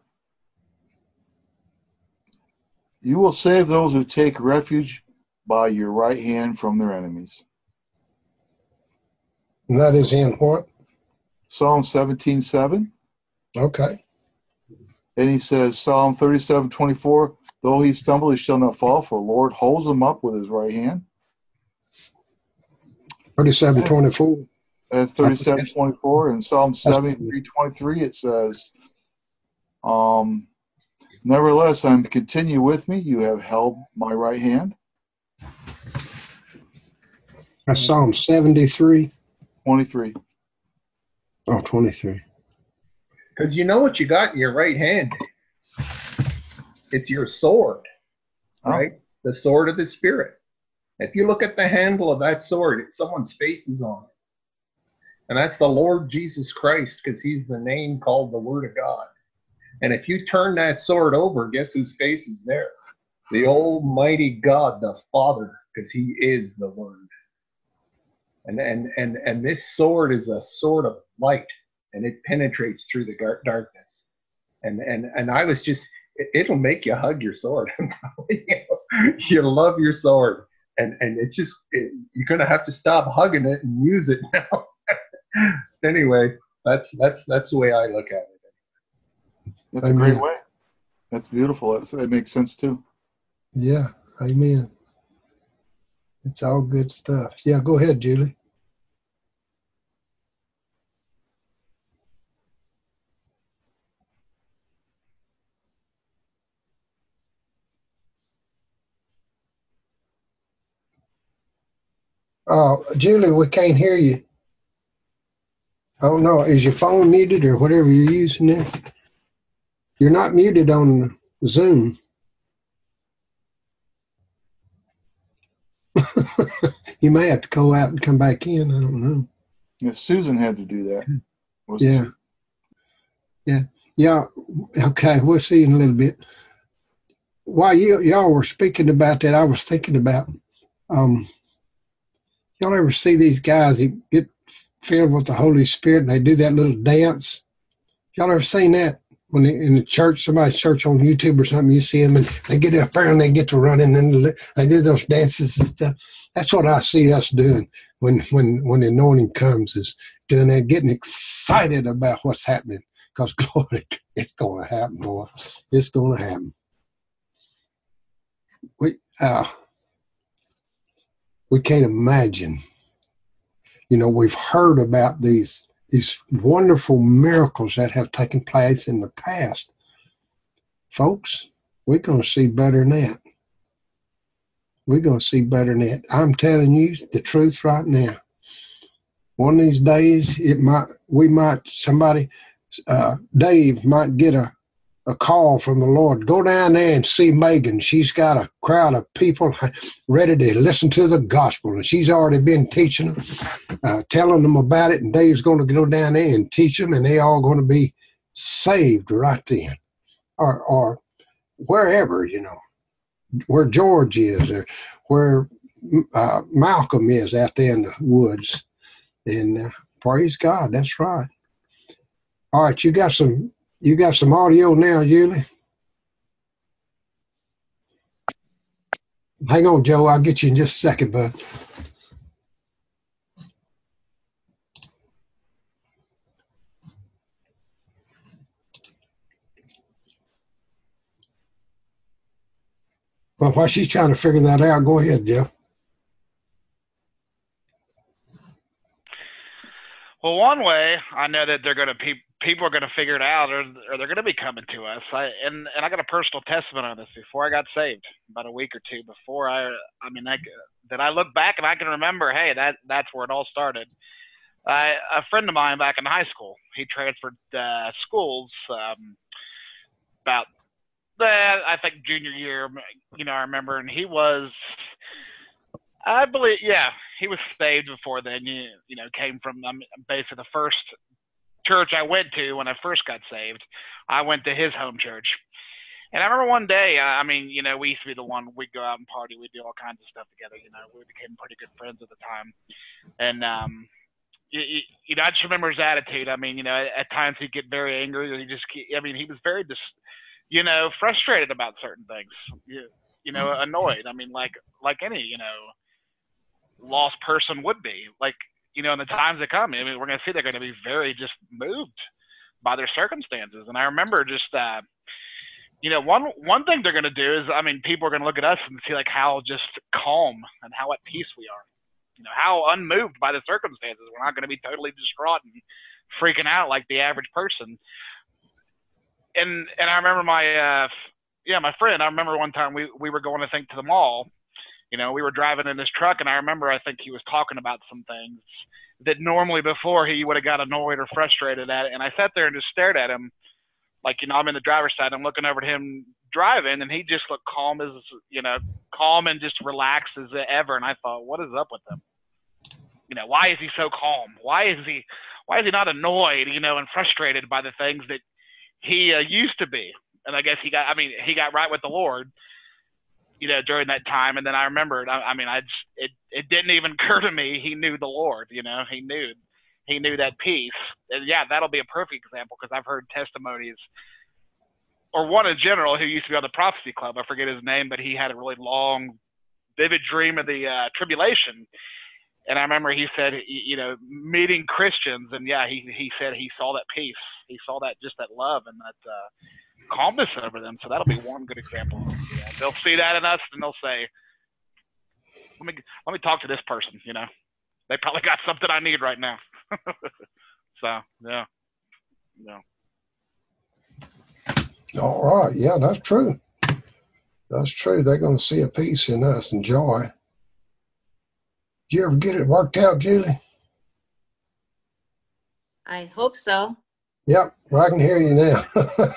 you will save those who take refuge by your right hand from their enemies. And that is in what? Psalm seventeen seven. Okay. And he says, Psalm thirty-seven twenty-four, though he stumble, he shall not fall, for the Lord holds him up with his right hand. thirty-seven twenty-four. That's thirty-seven twenty-four. And Psalm seventy-three twenty-three, it says, um, nevertheless, I am continue with me. You have held my right hand. That's Psalm seventy-three. twenty-three. Oh, twenty-three. Because you know what you got in your right hand. It's your sword, Oh. right? The sword of the Spirit. If you look at the handle of that sword, it's someone's face is on it. And that's the Lord Jesus Christ, because he's the name called the Word of God. And if you turn that sword over, guess whose face is there? The Almighty God, the Father, because he is the Word. And, and, and, and this sword is a sword of light, and it penetrates through the darkness. And, and, and I was just, it, it'll make you hug your sword. I'm telling you, you love your sword. And, and it just, it, you're going to have to stop hugging it and use it now. Anyway, that's, that's, that's the way I look at it. That's a Amen. great way. That's beautiful. That's, that makes sense too. Yeah, amen. It's all good stuff. Yeah, go ahead, Julie. Oh, Julie, we can't hear you. I don't know. Is your phone muted or whatever you're using there? You're not muted on Zoom. You may have to go out and come back in. I don't know. Yeah, Susan had to do that. Yeah. Yeah. Yeah. Okay. We'll see in a little bit. While you, y'all were speaking about that, I was thinking about, um, y'all ever see these guys that get filled with the Holy Spirit and they do that little dance? Y'all ever seen that? When they, in the church, somebody's church on YouTube or something, you see them and they get up there and they get to running and they do those dances and stuff. That's what I see us doing when when when the anointing comes, is doing that, getting excited about what's happening. Because glory, it's going to happen, boy. It's going to happen. We uh, we can't imagine. You know, we've heard about these these wonderful miracles that have taken place in the past. Folks, we're going to see better than that. We're going to see better than that. I'm telling you the truth right now. One of these days, it might, we might, somebody, uh, Dave might get a, a call from the Lord. Go down there and see Megan. She's got a crowd of people ready to listen to the gospel. And she's already been teaching them, uh, telling them about it. And Dave's going to go down there and teach them, and they all going to be saved right then. Or, or wherever, you know, where George is, or where uh, Malcolm is out there in the woods. And uh, praise God, that's right. All right, you got some you got some audio now, Julie? Hang on, Joe, I'll get you in just a second, bud. Well, while she's trying to figure that out, go ahead, Joe. Well, one way I know that they're going to pe- people are going to figure it out, or, or they're going to be coming to us. I, and and I got a personal testament on this. Before I got saved, about a week or two before, I I mean, I, that I look back and I can remember, hey, that that's where it all started. I, a friend of mine back in high school, he transferred uh, schools um, about uh, I think junior year. You know, I remember, and he was. I believe, yeah, he was saved before then. You, you know, came from um, basically the first church I went to when I first got saved. I went to his home church. And I remember one day, I mean, you know, we used to be the one, we'd go out and party, we'd do all kinds of stuff together, you know, we became pretty good friends at the time. And, um, you, you know, I just remember his attitude. I mean, you know, at, at times he'd get very angry, or he just, I mean, he was very, just, you know, frustrated about certain things, you, you know, annoyed. I mean, like, like any, you know, lost person would be. Like, you know, in the times that come, I mean, we're going to see they're going to be very just moved by their circumstances. And I remember just, uh, you know, one one thing they're going to do is, I mean, people are going to look at us and see, like, how just calm and how at peace we are. You know, how unmoved by the circumstances. We're not going to be totally distraught and freaking out like the average person. And and I remember my, uh, yeah, my friend, I remember one time we, we were going, I think, to the mall. You know, we were driving in this truck, and I remember I think he was talking about some things that normally before he would have got annoyed or frustrated at it. And I sat there and just stared at him. Like, you know, I'm in the driver's side. I'm looking over at him driving, and he just looked calm as, you know, calm and just relaxed as ever. And I thought, what is up with him? You know, why is he so calm? Why is he, why is he not annoyed, you know, and frustrated by the things that he uh, used to be? And I guess he got, I mean, he got right with the Lord, you know, during that time. And then I remembered, I, I mean, I just, it, it didn't even occur to me. He knew the Lord, you know, he knew, he knew that peace. And yeah, that'll be a perfect example, because I've heard testimonies, or one in general who used to be on the Prophecy Club. I forget his name, but he had a really long, vivid dream of the uh, tribulation. And I remember he said, you know, meeting Christians, and yeah, he, he said he saw that peace. He saw that, just that love and that uh, calmness over them. So that'll be one good example. Yeah, they'll see that in us, and they'll say, let me, let me talk to this person, you know. They probably got something I need right now. So, yeah. Yeah. All right. Yeah, that's true. That's true. They're going to see a peace in us and joy. Did you ever get it worked out, Julie? I hope so. Yep, I can hear you now.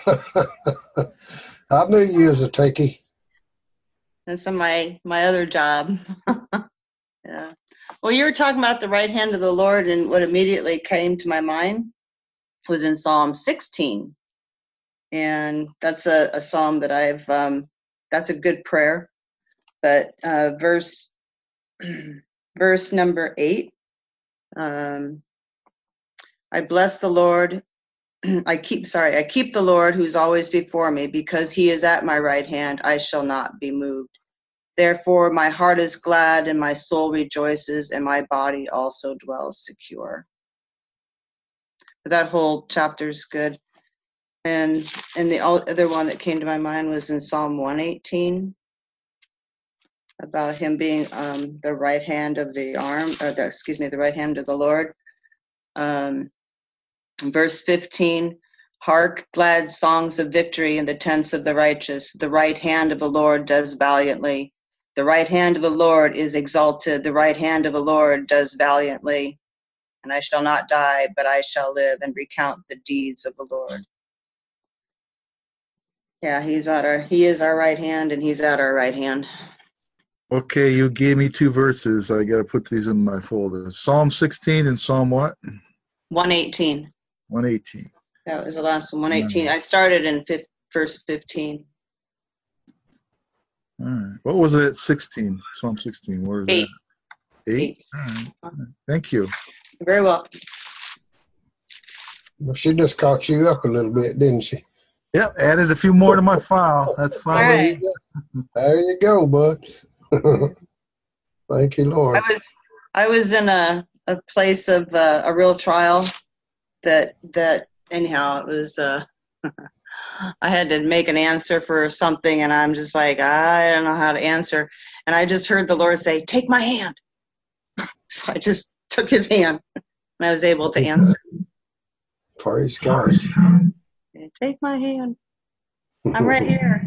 I knew you was a techie. That's my my other job. Yeah. Well, you were talking about the right hand of the Lord, and what immediately came to my mind was in Psalm sixteen, and that's a, a psalm that I've. Um, that's a good prayer, but uh, verse verse number eight. Um, I bless the Lord. I keep, sorry, I keep the Lord who's always before me, because he is at my right hand, I shall not be moved. Therefore, my heart is glad and my soul rejoices, and my body also dwells secure. But that whole chapter is good. And, and the other one that came to my mind was in Psalm one eighteen, about him being um, the right hand of the arm, or the, excuse me, the right hand of the Lord. Um, Verse fifteen, hark, glad songs of victory in the tents of the righteous. The right hand of the Lord does valiantly. The right hand of the Lord is exalted. The right hand of the Lord does valiantly. And I shall not die, but I shall live and recount the deeds of the Lord. Yeah, he's at our, he is our right hand, and he's at our right hand. Okay, you gave me two verses. I got to put these in my folder. Psalm sixteen and Psalm what? one eighteen. one eighteen. That was the last one, one eighteen. I started in verse fifteen. All right. What was it at sixteen? Psalm sixteen. Where is Eight. that? Eight? Eight. All right. All right. Thank you. You're very welcome. Well, she just caught you up a little bit, didn't she? Yep, added a few more to my file. That's fine. All right. There you go, bud. Thank you, Lord. I was I was in a, a place of uh, a real trial that that anyhow it was uh, I had to make an answer for something, and I'm just like, I don't know how to answer, and I just heard the Lord say, take my hand. So I just took his hand, and I was able to answer. Praise God. Take my hand. I'm right here.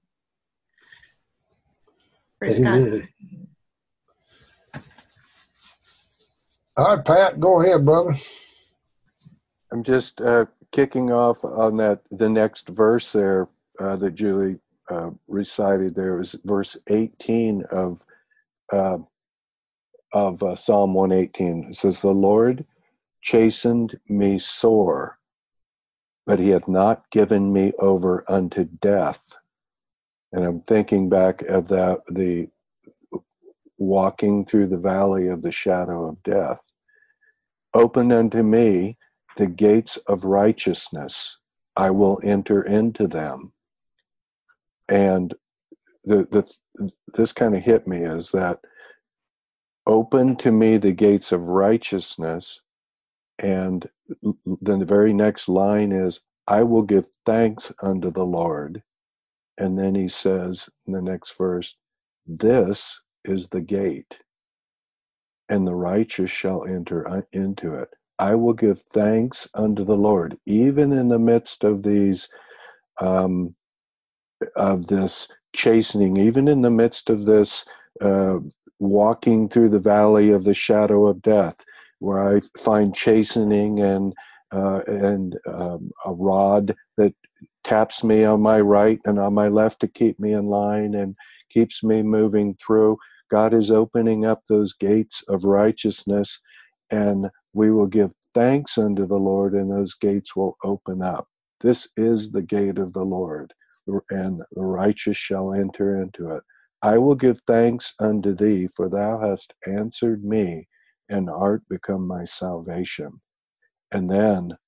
Praise Amen. God. All right, Pat, go ahead, brother. I'm just uh, kicking off on that, the next verse there uh, that Julie uh, recited. There was verse eighteen of uh, of uh, Psalm one eighteen. It says, "The Lord chastened me sore, but he hath not given me over unto death." And I'm thinking back of that, the walking through the valley of the shadow of death. Open unto me the gates of righteousness, I will enter into them. And the the this kind of hit me, is that open to me the gates of righteousness, and then the very next line is, I will give thanks unto the Lord. And then he says in the next verse, this is the gate, and the righteous shall enter into it. I will give thanks unto the Lord, even in the midst of these, um, of this chastening, even in the midst of this uh, walking through the valley of the shadow of death, where I find chastening and uh, and um, a rod that taps me on my right and on my left to keep me in line and keeps me moving through. God is opening up those gates of righteousness, and we will give thanks unto the Lord, and those gates will open up. This is the gate of the Lord, and the righteous shall enter into it. I will give thanks unto thee, for thou hast answered me, and art become my salvation. And then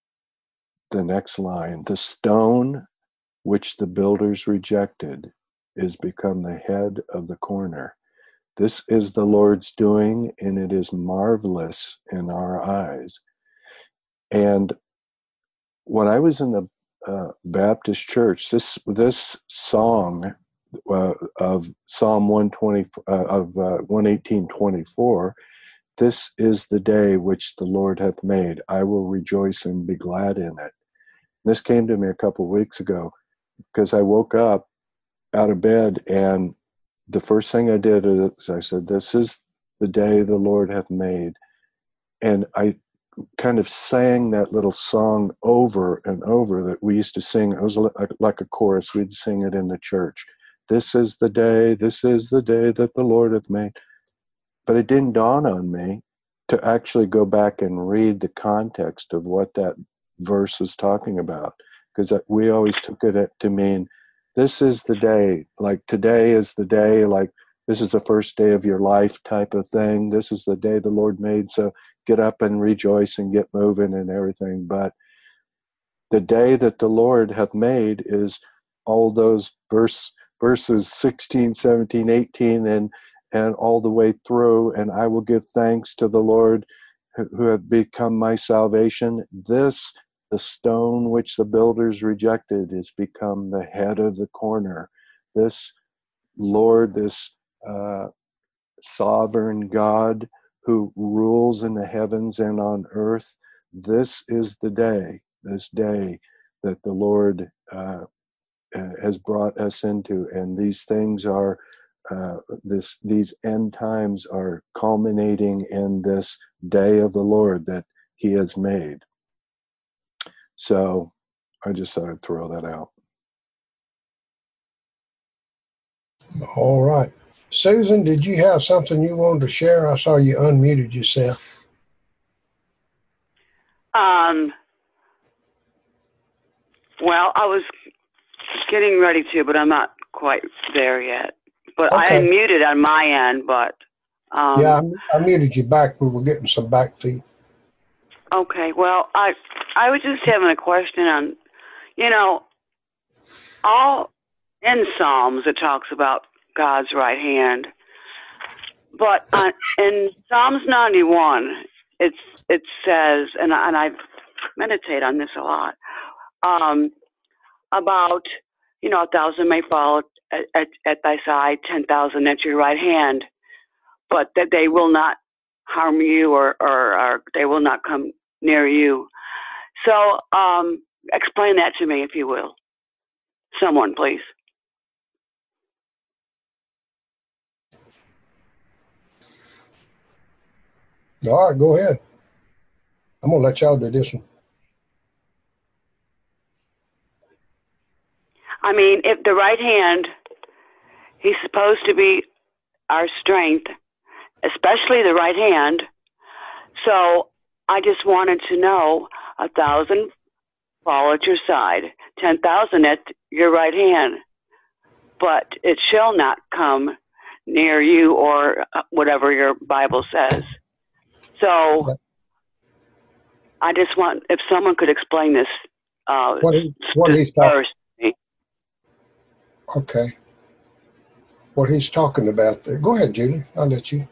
the next line, the stone which the builders rejected is become the head of the corner. This is the Lord's doing, and it is marvelous in our eyes. And when I was in the uh, Baptist church, this this song uh, of Psalm one twenty uh, of uh, one eighteen twenty-four, this is the day which the Lord hath made. I will rejoice and be glad in it. This came to me a couple of weeks ago because I woke up out of bed, and the first thing I did is I said, this is the day the Lord hath made. And I kind of sang that little song over and over that we used to sing. It was like a chorus. We'd sing it in the church. This is the day, this is the day that the Lord hath made. But it didn't dawn on me to actually go back and read the context of what that verse was talking about, because we always took it to mean this is the day, like today is the day, like this is the first day of your life type of thing. This is the day the Lord made, so get up and rejoice and get moving and everything. But the day that the Lord hath made is all those verse verses sixteen, seventeen, eighteen, and and all the way through. And I will give thanks to the Lord who have become my salvation. This, the stone which the builders rejected, is become the head of the corner. This Lord, this uh, sovereign God who rules in the heavens and on earth, this is the day, this day that the Lord uh, has brought us into. And these things are, uh, this these end times are culminating in this day of the Lord that he has made. So I just thought I'd throw that out. All right. Susan, did you have something you wanted to share? I saw you unmuted yourself. Um, well, I was getting ready to, but I'm not quite there yet. But Okay. I unmuted on my end, but... Um, Yeah, I, I muted you back. We were getting some back feed. Okay, well, I I was just having a question on, you know, all in Psalms it talks about God's right hand, but on, in Psalms ninety-one, it's it says, and I, and I meditate on this a lot, um, about, you know, a thousand may fall at, at, at thy side, ten thousand at your right hand, but that they will not harm you, or, or, or they will not come near you. So um, explain that to me, if you will. Someone, please. All right, go ahead. I'm going to let y'all do this one. I mean, if the right hand, he's supposed to be our strength, especially the right hand. So I just wanted to know, a thousand fall at your side, ten thousand at your right hand, but it shall not come near you, or whatever your Bible says. So I just want, if someone could explain this uh, What, he, what this he's talking. verse to me. Okay. What he's talking about there. Go ahead, Julie. I'll let you.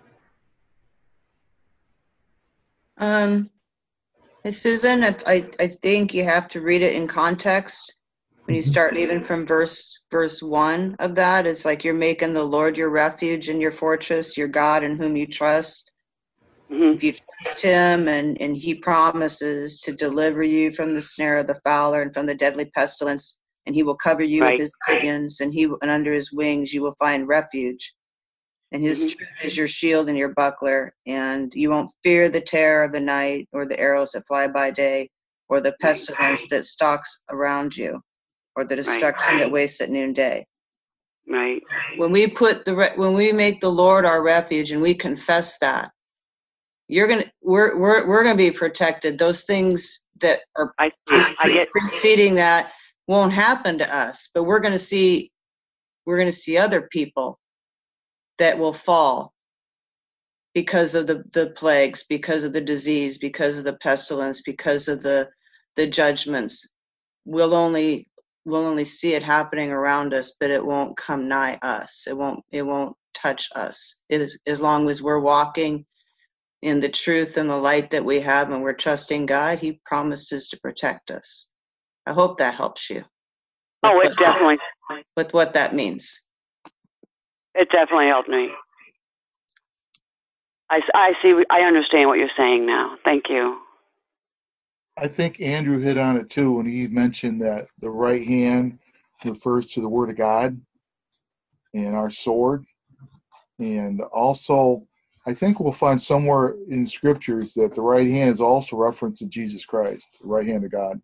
Um, hey, Susan, I, I I think you have to read it in context. When you start leaving from verse verse one of that, it's like you're making the Lord your refuge and your fortress, your God in whom you trust. Mm-hmm. If you trust him, and, and he promises to deliver you from the snare of the fowler and from the deadly pestilence, and he will cover you Right. with his pinions, and he and under his wings you will find refuge. And his Mm-hmm. truth is your shield and your buckler, and you won't fear the terror of the night, or the arrows that fly by day, or the pestilence that stalks around you. or the destruction right. that wastes at noonday. Right. When we put the re- when we make the Lord our refuge and we confess that, you're gonna we're we're we're gonna be protected. Those things that are I, I get preceding that won't happen to us, but we're gonna see we're gonna see other people that will fall because of the, the plagues, because of the disease, because of the pestilence, because of the the judgments. We'll only we'll only see it happening around us, but it won't come nigh us. It won't it won't touch us. It is, as long as we're walking in the truth and the light that we have and we're trusting God, He promises to protect us. I hope that helps you. Oh, it definitely. With what that means. It definitely helped me. I, I see, I understand what you're saying now. Thank you. I think Andrew hit on it too when he mentioned that the right hand refers to the Word of God and our sword. And also, I think we'll find somewhere in scriptures that the right hand is also referenced to Jesus Christ, the right hand of God.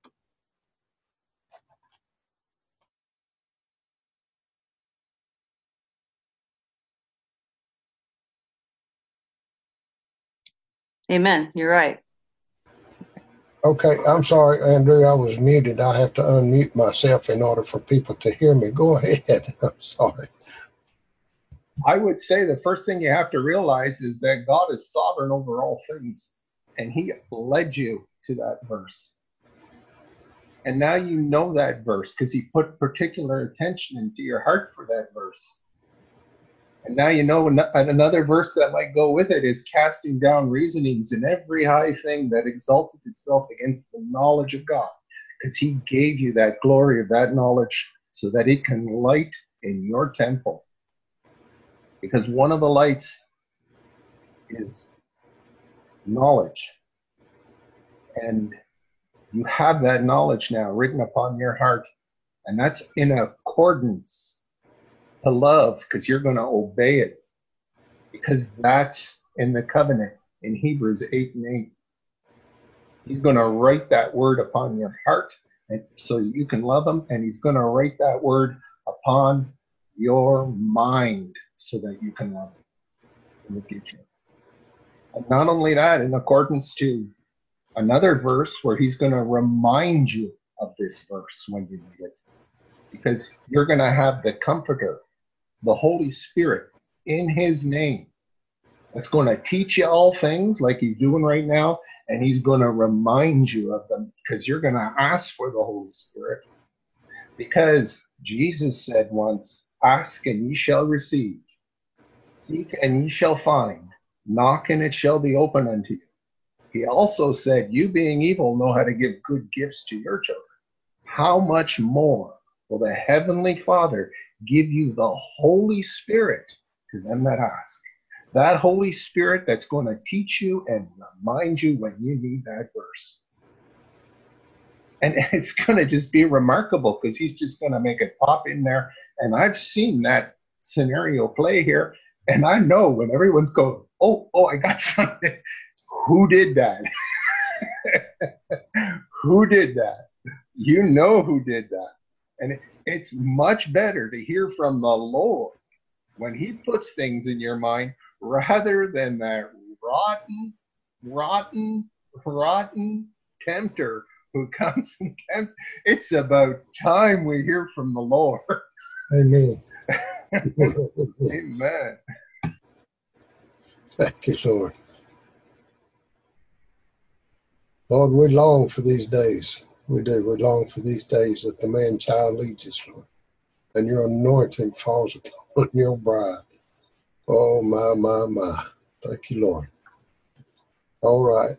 Amen. You're right. Okay, I'm sorry, Andrew, I was muted. I have to unmute myself in order for people to hear me. Go ahead. I'm sorry. I would say the first thing you have to realize is that God is sovereign over all things, and He led you to that verse. And now you know that verse because He put particular attention into your heart for that verse. And now you know another verse that might go with it is casting down reasonings and every high thing that exalted itself against the knowledge of God, because He gave you that glory of that knowledge so that it can light in your temple. Because one of the lights is knowledge. And you have that knowledge now written upon your heart. And that's in accordance to love, because you're going to obey it. Because that's in the covenant in Hebrews eight and eight. He's going to write that word upon your heart and so you can love Him. And He's going to write that word upon your mind so that you can love Him in the future. And not only that, in accordance to another verse where He's going to remind you of this verse when you read it. Because you're going to have the Comforter, the Holy Spirit, in His name. That's going to teach you all things like He's doing right now. And He's going to remind you of them because you're going to ask for the Holy Spirit. Because Jesus said once, ask and ye shall receive. Seek and ye shall find. Knock and it shall be open unto you. He also said, you being evil know how to give good gifts to your children. How much more will the Heavenly Father give you the Holy Spirit to them that ask? That Holy Spirit that's going to teach you and remind you when you need that verse. And it's going to just be remarkable because He's just going to make it pop in there. And I've seen that scenario play here. And I know when everyone's going, oh, oh, I got something. Who did that? Who did that? You know who did that. And it, it's much better to hear from the Lord when He puts things in your mind rather than that rotten, rotten, rotten tempter who comes and tempts. It's about time we hear from the Lord. Amen. Amen. Thank you, Lord. Lord, we long for these days. We do. We long for these days that the man-child leads us, Lord. And your anointing falls upon your bride. Oh, my, my, my. Thank you, Lord. All right.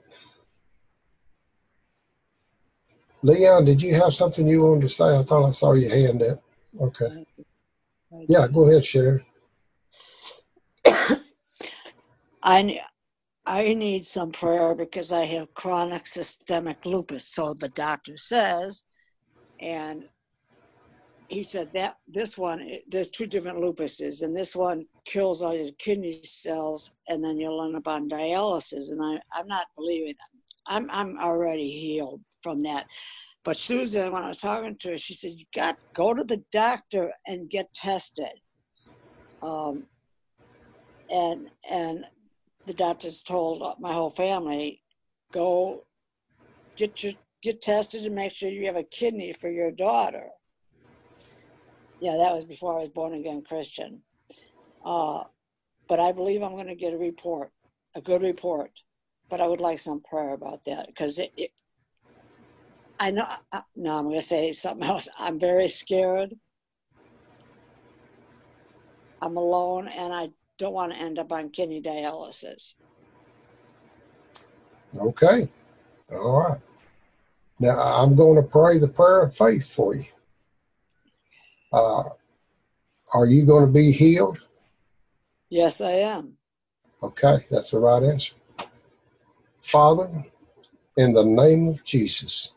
Leon, did you have something you wanted to say? I thought I saw your hand up. Okay. Yeah, go ahead, Sharon. I, I need some prayer because I have chronic systemic lupus, so the doctor says. And he said that this one, there's two different lupuses, and this one kills all your kidney cells, and then you'll end up on dialysis. And I, I'm not believing that. I'm, I'm already healed from that. But Susan, when I was talking to her, she said, you got go to the doctor and get tested. Um, and and the doctors told my whole family, go get your get tested and make sure you have a kidney for your daughter. Yeah, that was before I was born again Christian. Uh, but I believe I'm going to get a report, a good report. But I would like some prayer about that because it, it I know, uh, no, I'm going to say something else. I'm very scared. I'm alone, and I don't want to end up on kidney dialysis. Okay. All right. Now, I'm going to pray the prayer of faith for you. Uh, are you going to be healed? Yes, I am. Okay, that's the right answer. Father, in the name of Jesus,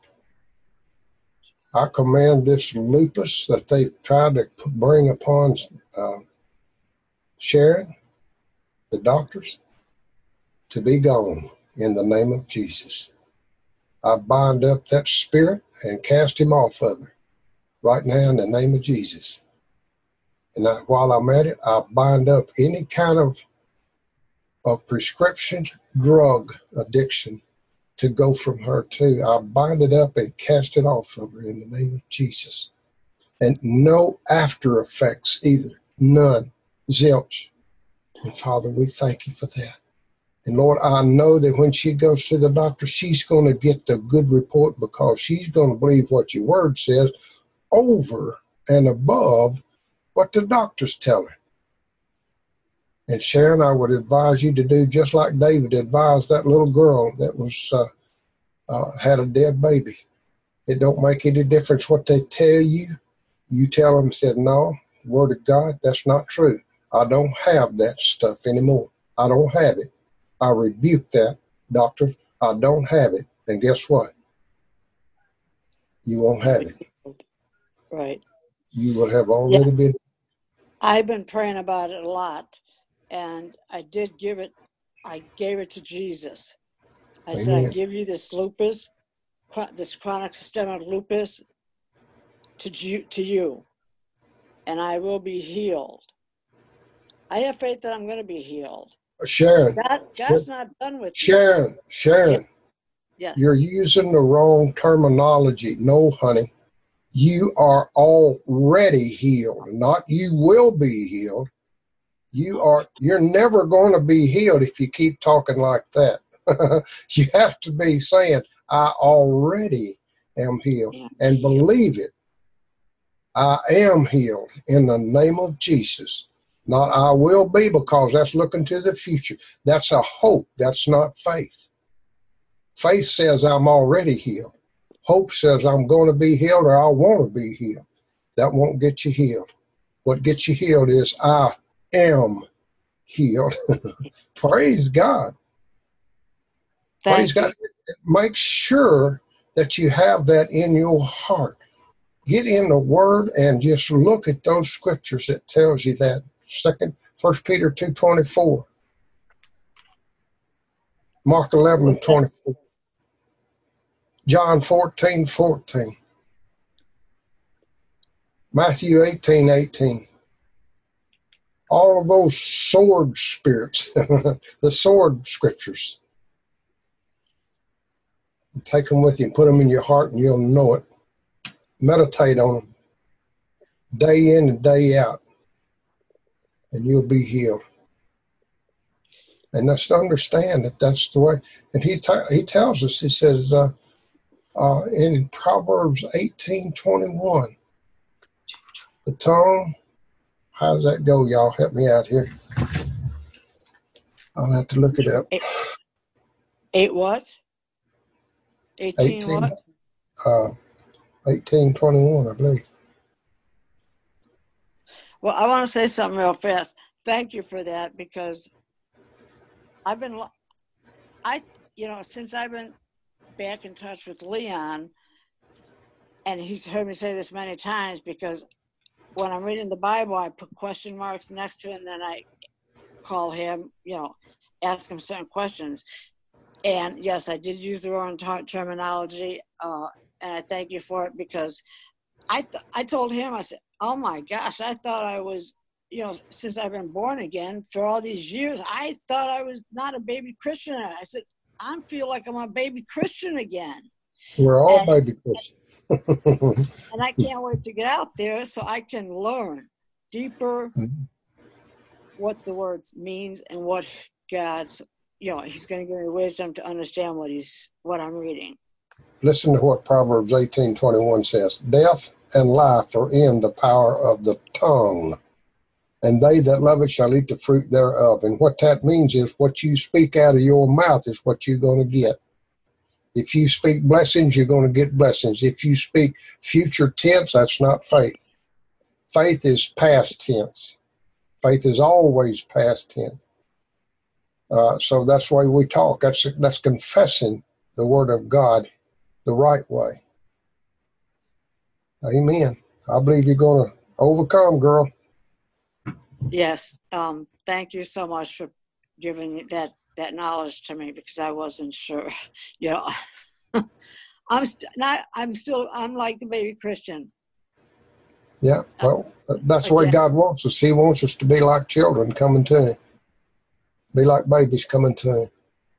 I command this lupus that they tried to bring upon uh, Sharon, the doctors, to be gone in the name of Jesus. I bind up that spirit and cast him off of her right now in the name of Jesus. And I, while I'm at it, I bind up any kind of, of prescription drug addiction to go from her too. I bind it up and cast it off of her in the name of Jesus. And no after effects either. None. Zilch. And Father, we thank you for that. And Lord, I know that when she goes to the doctor, she's going to get the good report because she's going to believe what your word says over and above what the doctors tell her. And Sharon, I would advise you to do just like David advised that little girl that was uh, uh, had a dead baby. It don't make any difference what they tell you. You tell them, said, no, word of God, that's not true. I don't have that stuff anymore. I don't have it. I rebuke that, doctor. I don't have it. And guess what? You won't have it. Right. You will have already yeah. been. I've been praying about it a lot, and I did give it, I gave it to Jesus. I Amen. said, I give you this lupus, this chronic systemic lupus to you, to you, and I will be healed. I have faith that I'm going to be healed. Sharon. God, God's not done with Sharon, me. Sharon. Yes. You're using the wrong terminology. No, honey. You are already healed, not you will be healed. You are, you're never going to be healed if you keep talking like that. You have to be saying, I already am healed, and believe it. I am healed in the name of Jesus. Not I will be, because that's looking to the future. That's a hope. That's not faith. Faith says I'm already healed. Hope says I'm going to be healed or I want to be healed. That won't get you healed. What gets you healed is I am healed. Praise God. Thank Praise you. God. Make sure that you have that in your heart. Get in the Word and just look at those scriptures that tells you that. Second, First Peter two twenty-four, Mark eleven twenty-four, John fourteen fourteen, Matthew eighteen eighteen. All of those sword spirits, the sword scriptures. Take them with you and put them in your heart, and you'll know it. Meditate on them day in and day out, and you'll be healed. And let's understand that that's the way. And he t- he tells us, he says uh, uh, in Proverbs eighteen twenty-one, the tongue, how does that go, y'all? Help me out here. I'll have to look it up. Eight, eight what? eighteen, eighteen what? Uh, eighteen twenty-one, I believe. Well, I want to say something real fast. Thank you for that, because I've been, I, you know, since I've been back in touch with Leon, and he's heard me say this many times, because when I'm reading the Bible, I put question marks next to it, and then I call him, you know, ask him certain questions. And yes, I did use the wrong ter- terminology. Uh, and I thank you for it, because I th- I told him, I said, oh my gosh, I thought I was, you know, since I've been born again for all these years, I thought I was not a baby Christian. I said, I feel like I'm a baby Christian again. We're all and, baby Christians. And I can't wait to get out there so I can learn deeper what the words means and what God's, you know, he's going to give me wisdom to understand what he's, what I'm reading. Listen to what Proverbs eighteen twenty-one says. Death and life are in the power of the tongue, and they that love it shall eat the fruit thereof. And what that means is what you speak out of your mouth is what you're going to get. If you speak blessings, you're going to get blessings. If you speak future tense, that's not faith. Faith is past tense. Faith is always past tense. Uh, so that's why we talk. That's that's confessing the word of God the right way. Amen. I believe you're going to overcome, girl. Yes. Um, thank you so much for giving that, that knowledge to me, because I wasn't sure. You know, I'm st- not, I'm still, I'm like the baby Christian. Yeah, well, that's the way Again. God wants us. He wants us to be like children coming to him. Be like babies coming to him.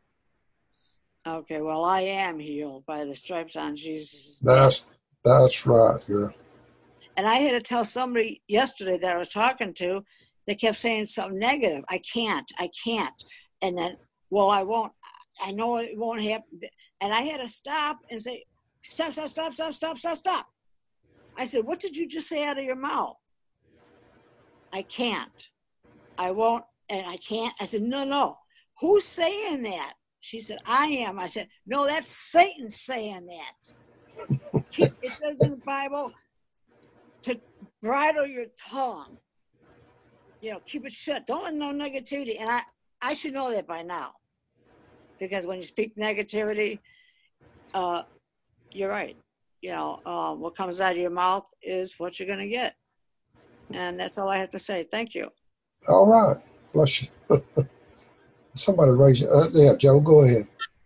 Okay, well, I am healed by the stripes on Jesus' back. That's, that's right, girl. And I had to tell somebody yesterday that I was talking to, they kept saying something negative. I can't, I can't. And then, well, I won't, I know it won't happen. And I had to stop and say, stop, stop, stop, stop, stop, stop, stop. I said, what did you just say out of your mouth? I can't. I won't, and I can't. I said, no, no. Who's saying that? She said, I am. I said, no, that's Satan saying that. It says in the Bible to bridle your tongue. You know, keep it shut. Don't let no negativity. And I, I should know that by now. Because when you speak negativity, uh, you're right. You know, uh, what comes out of your mouth is what you're going to get. And that's all I have to say. Thank you. All right. Bless you. Somebody raise your, uh, yeah, Joe, go ahead.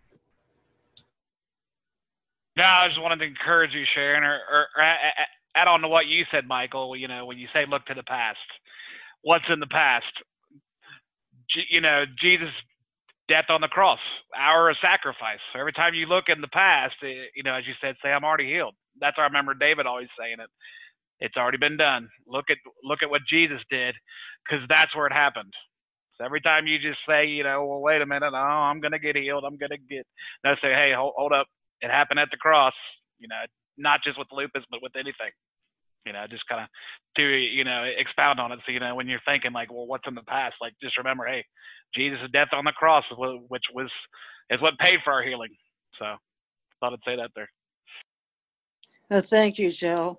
No, I just wanted to encourage you, Sharon, or, or, or add on to what you said, Michael. You know, when you say look to the past, what's in the past? G- you know, Jesus' death on the cross, hour of sacrifice. So every time you look in the past, it, you know, as you said, say, I'm already healed. That's I remember David always saying it. It's already been done. Look at look at what Jesus did, because that's where it happened. So every time you just say, you know, well, wait a minute, oh, I'm going to get healed. I'm going to get, no, say, hey, hold, hold up. It happened at the cross, you know, not just with lupus, but with anything, you know, just kind of to, you know, expound on it. So, you know, when you're thinking like, well, what's in the past? Like, just remember, hey, Jesus' death on the cross, which was, is what paid for our healing. So I thought I'd say that there. Well, thank you, Joe.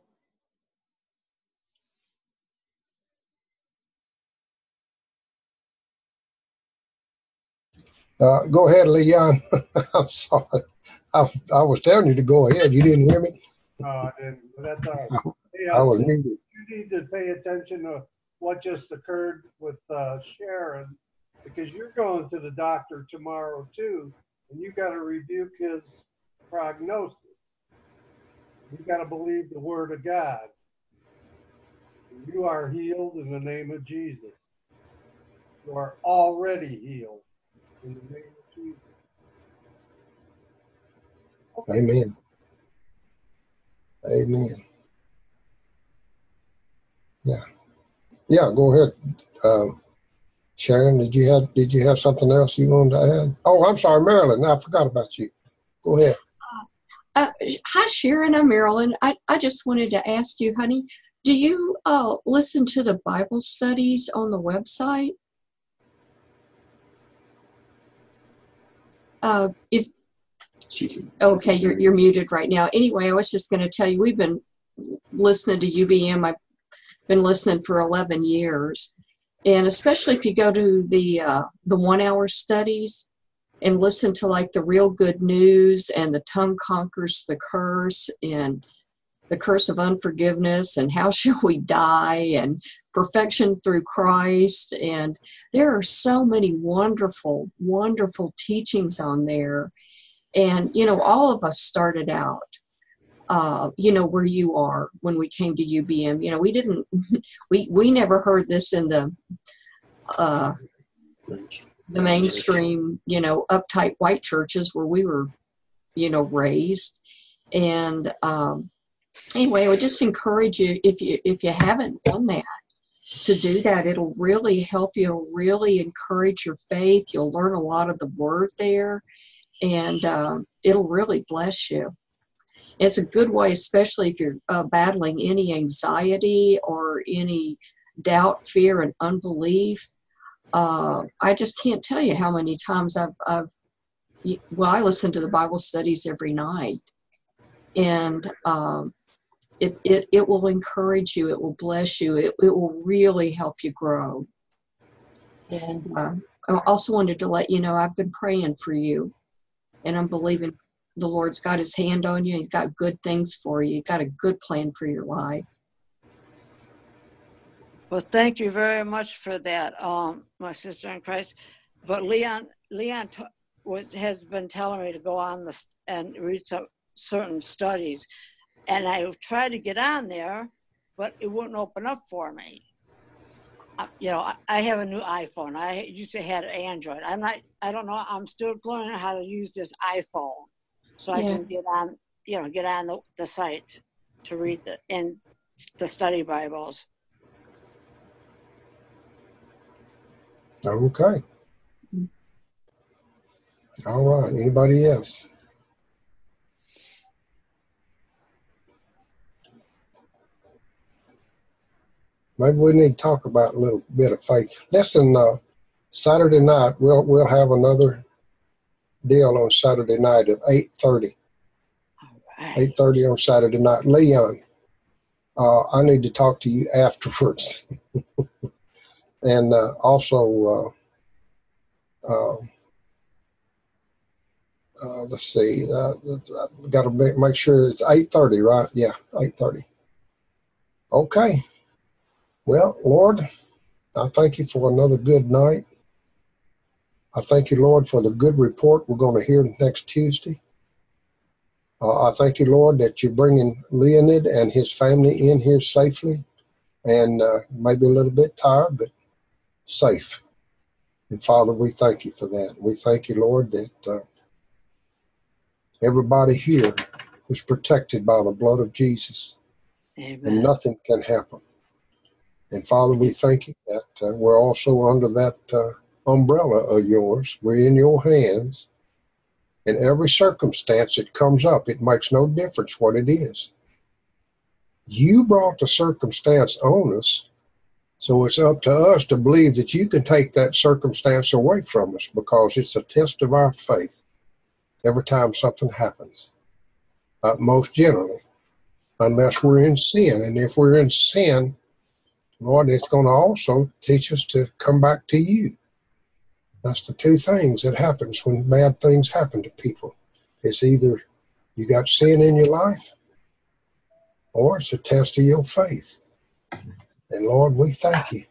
Uh, go ahead, Leon. I'm sorry. I, I was telling you to go ahead. You didn't hear me? No, I didn't. But that's all right. Hey, I uh, was you muted. need to pay attention to what just occurred with uh, Sharon, because you're going to the doctor tomorrow too, and you got to rebuke his prognosis. You got to believe the word of God. You are healed in the name of Jesus. You are already healed in the name of Jesus. Okay. Amen. Amen. Yeah. Yeah, go ahead. Um, Sharon, did you have did you have something else you wanted to add? Oh, I'm sorry, Marilyn. I forgot about you. Go ahead. Uh, hi, Sharon. I'm Marilyn. I, I just wanted to ask you, honey, do you uh, listen to the Bible studies on the website? Uh, if okay, you're you're muted right now. Anyway, I was just going to tell you we've been listening to U B M. I've been listening for eleven years, and especially if you go to the uh, the one hour studies and listen to like the Real Good News and the Tongue Conquers the Curse and the Curse of Unforgiveness and How Shall We Die and Perfection Through Christ, and there are so many wonderful, wonderful teachings on there. And, you know, all of us started out uh, you know, where you are when we came to U B M. You know, we didn't, we, we never heard this in the, uh, the mainstream, you know, uptight white churches where we were, you know, raised. And um, anyway, I would just encourage you, if you, if you haven't done that, to do that. It'll really help you. It'll really encourage your faith. You'll learn a lot of the word there, and um, it'll really bless you. It's a good way, especially if you're uh, battling any anxiety or any doubt, fear, and unbelief. Uh, I just can't tell you how many times I've, I've, well, I listen to the Bible studies every night, and um, it, it, it will encourage you. It will bless you. It, it will really help you grow. And uh, I also wanted to let you know I've been praying for you, and I'm believing the Lord's got his hand on you. He's got good things for you. He's got a good plan for your life. Well, thank you very much for that, um, my sister in Christ. But Leon, Leon t- was, has been telling me to go on this and read some certain studies, and I tried to get on there, but it wouldn't open up for me. Uh, you know, I, I have a new iPhone. I used to have Android. I'm not. I don't know. I'm still learning how to use this iPhone, so I Yeah. can get on. You know, get on the, the site to read the in the study Bibles. Okay. All right. Anybody else? Maybe we need to talk about a little bit of faith. Listen, uh, Saturday night we'll we'll have another deal on Saturday night at eight thirty. Right. Eight thirty on Saturday night. Leon, uh, I need to talk to you afterwards, and uh, also. Uh, uh, Uh, let's see. Uh, got to make, make sure it's eight thirty, right? Yeah, eight thirty. Okay. Well, Lord, I thank you for another good night. I thank you, Lord, for the good report we're going to hear next Tuesday. Uh, I thank you, Lord, that you're bringing Leonid and his family in here safely, and uh, maybe a little bit tired, but safe. And Father, we thank you for that. We thank you, Lord, that uh, everybody here is protected by the blood of Jesus. Amen. And nothing can happen. And Father, we thank you that uh, we're also under that uh, umbrella of yours. We're in your hands. In every circumstance that comes up, it makes no difference what it is. You brought the circumstance on us, so it's up to us to believe that you can take that circumstance away from us, because it's a test of our faith every time something happens, uh, most generally, unless we're in sin. And if we're in sin, Lord, it's going to also teach us to come back to you. That's the two things that happens when bad things happen to people. It's either you got sin in your life, or it's a test of your faith. And Lord, we thank you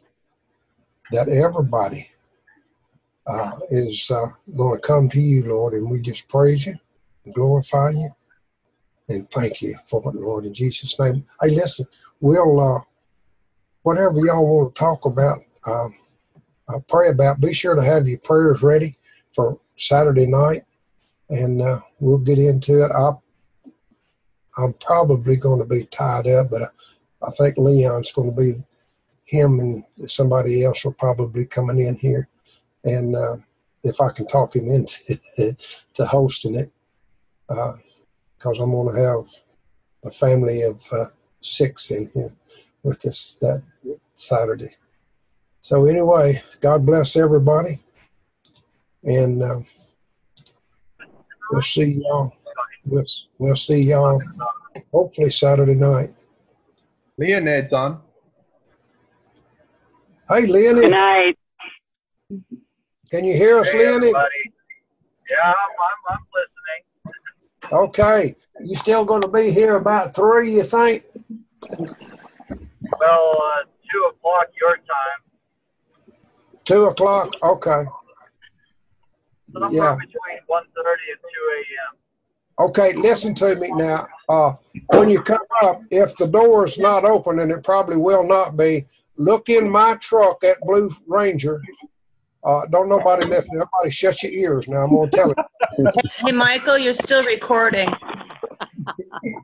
that everybody uh, is uh, going to come to you, Lord, and we just praise you and glorify you and thank you for it, Lord, in Jesus' name. Hey, listen, we'll, uh, whatever y'all want to talk about, um, I'll pray about, be sure to have your prayers ready for Saturday night, and uh, we'll get into it. I'll, I'm probably going to be tied up, but I, I think Leon's going to be, him and somebody else will probably coming in here. And uh, if I can talk him into to hosting it, because uh, I'm going to have a family of uh, six in here with us that Saturday. So anyway, God bless everybody, and uh, we'll see y'all. We'll, we'll see y'all hopefully Saturday night. Leonid's on. Hey, Leonid. Good night. Can you hear us, Hey, Leonid? everybody. Yeah, I'm, I'm, I'm listening. Okay. You still going to be here about three, you think? Well, uh, two o'clock your time. Two o'clock? Okay. Somewhere Yeah. between one thirty and two a.m. Okay, listen to me now. Uh, when you come up, if the door is not open, and it probably will not be, look in my truck at Blue Ranger. Uh, don't nobody listen. Everybody shut your ears now. I'm going to tell it. Hey, Michael, you're still recording.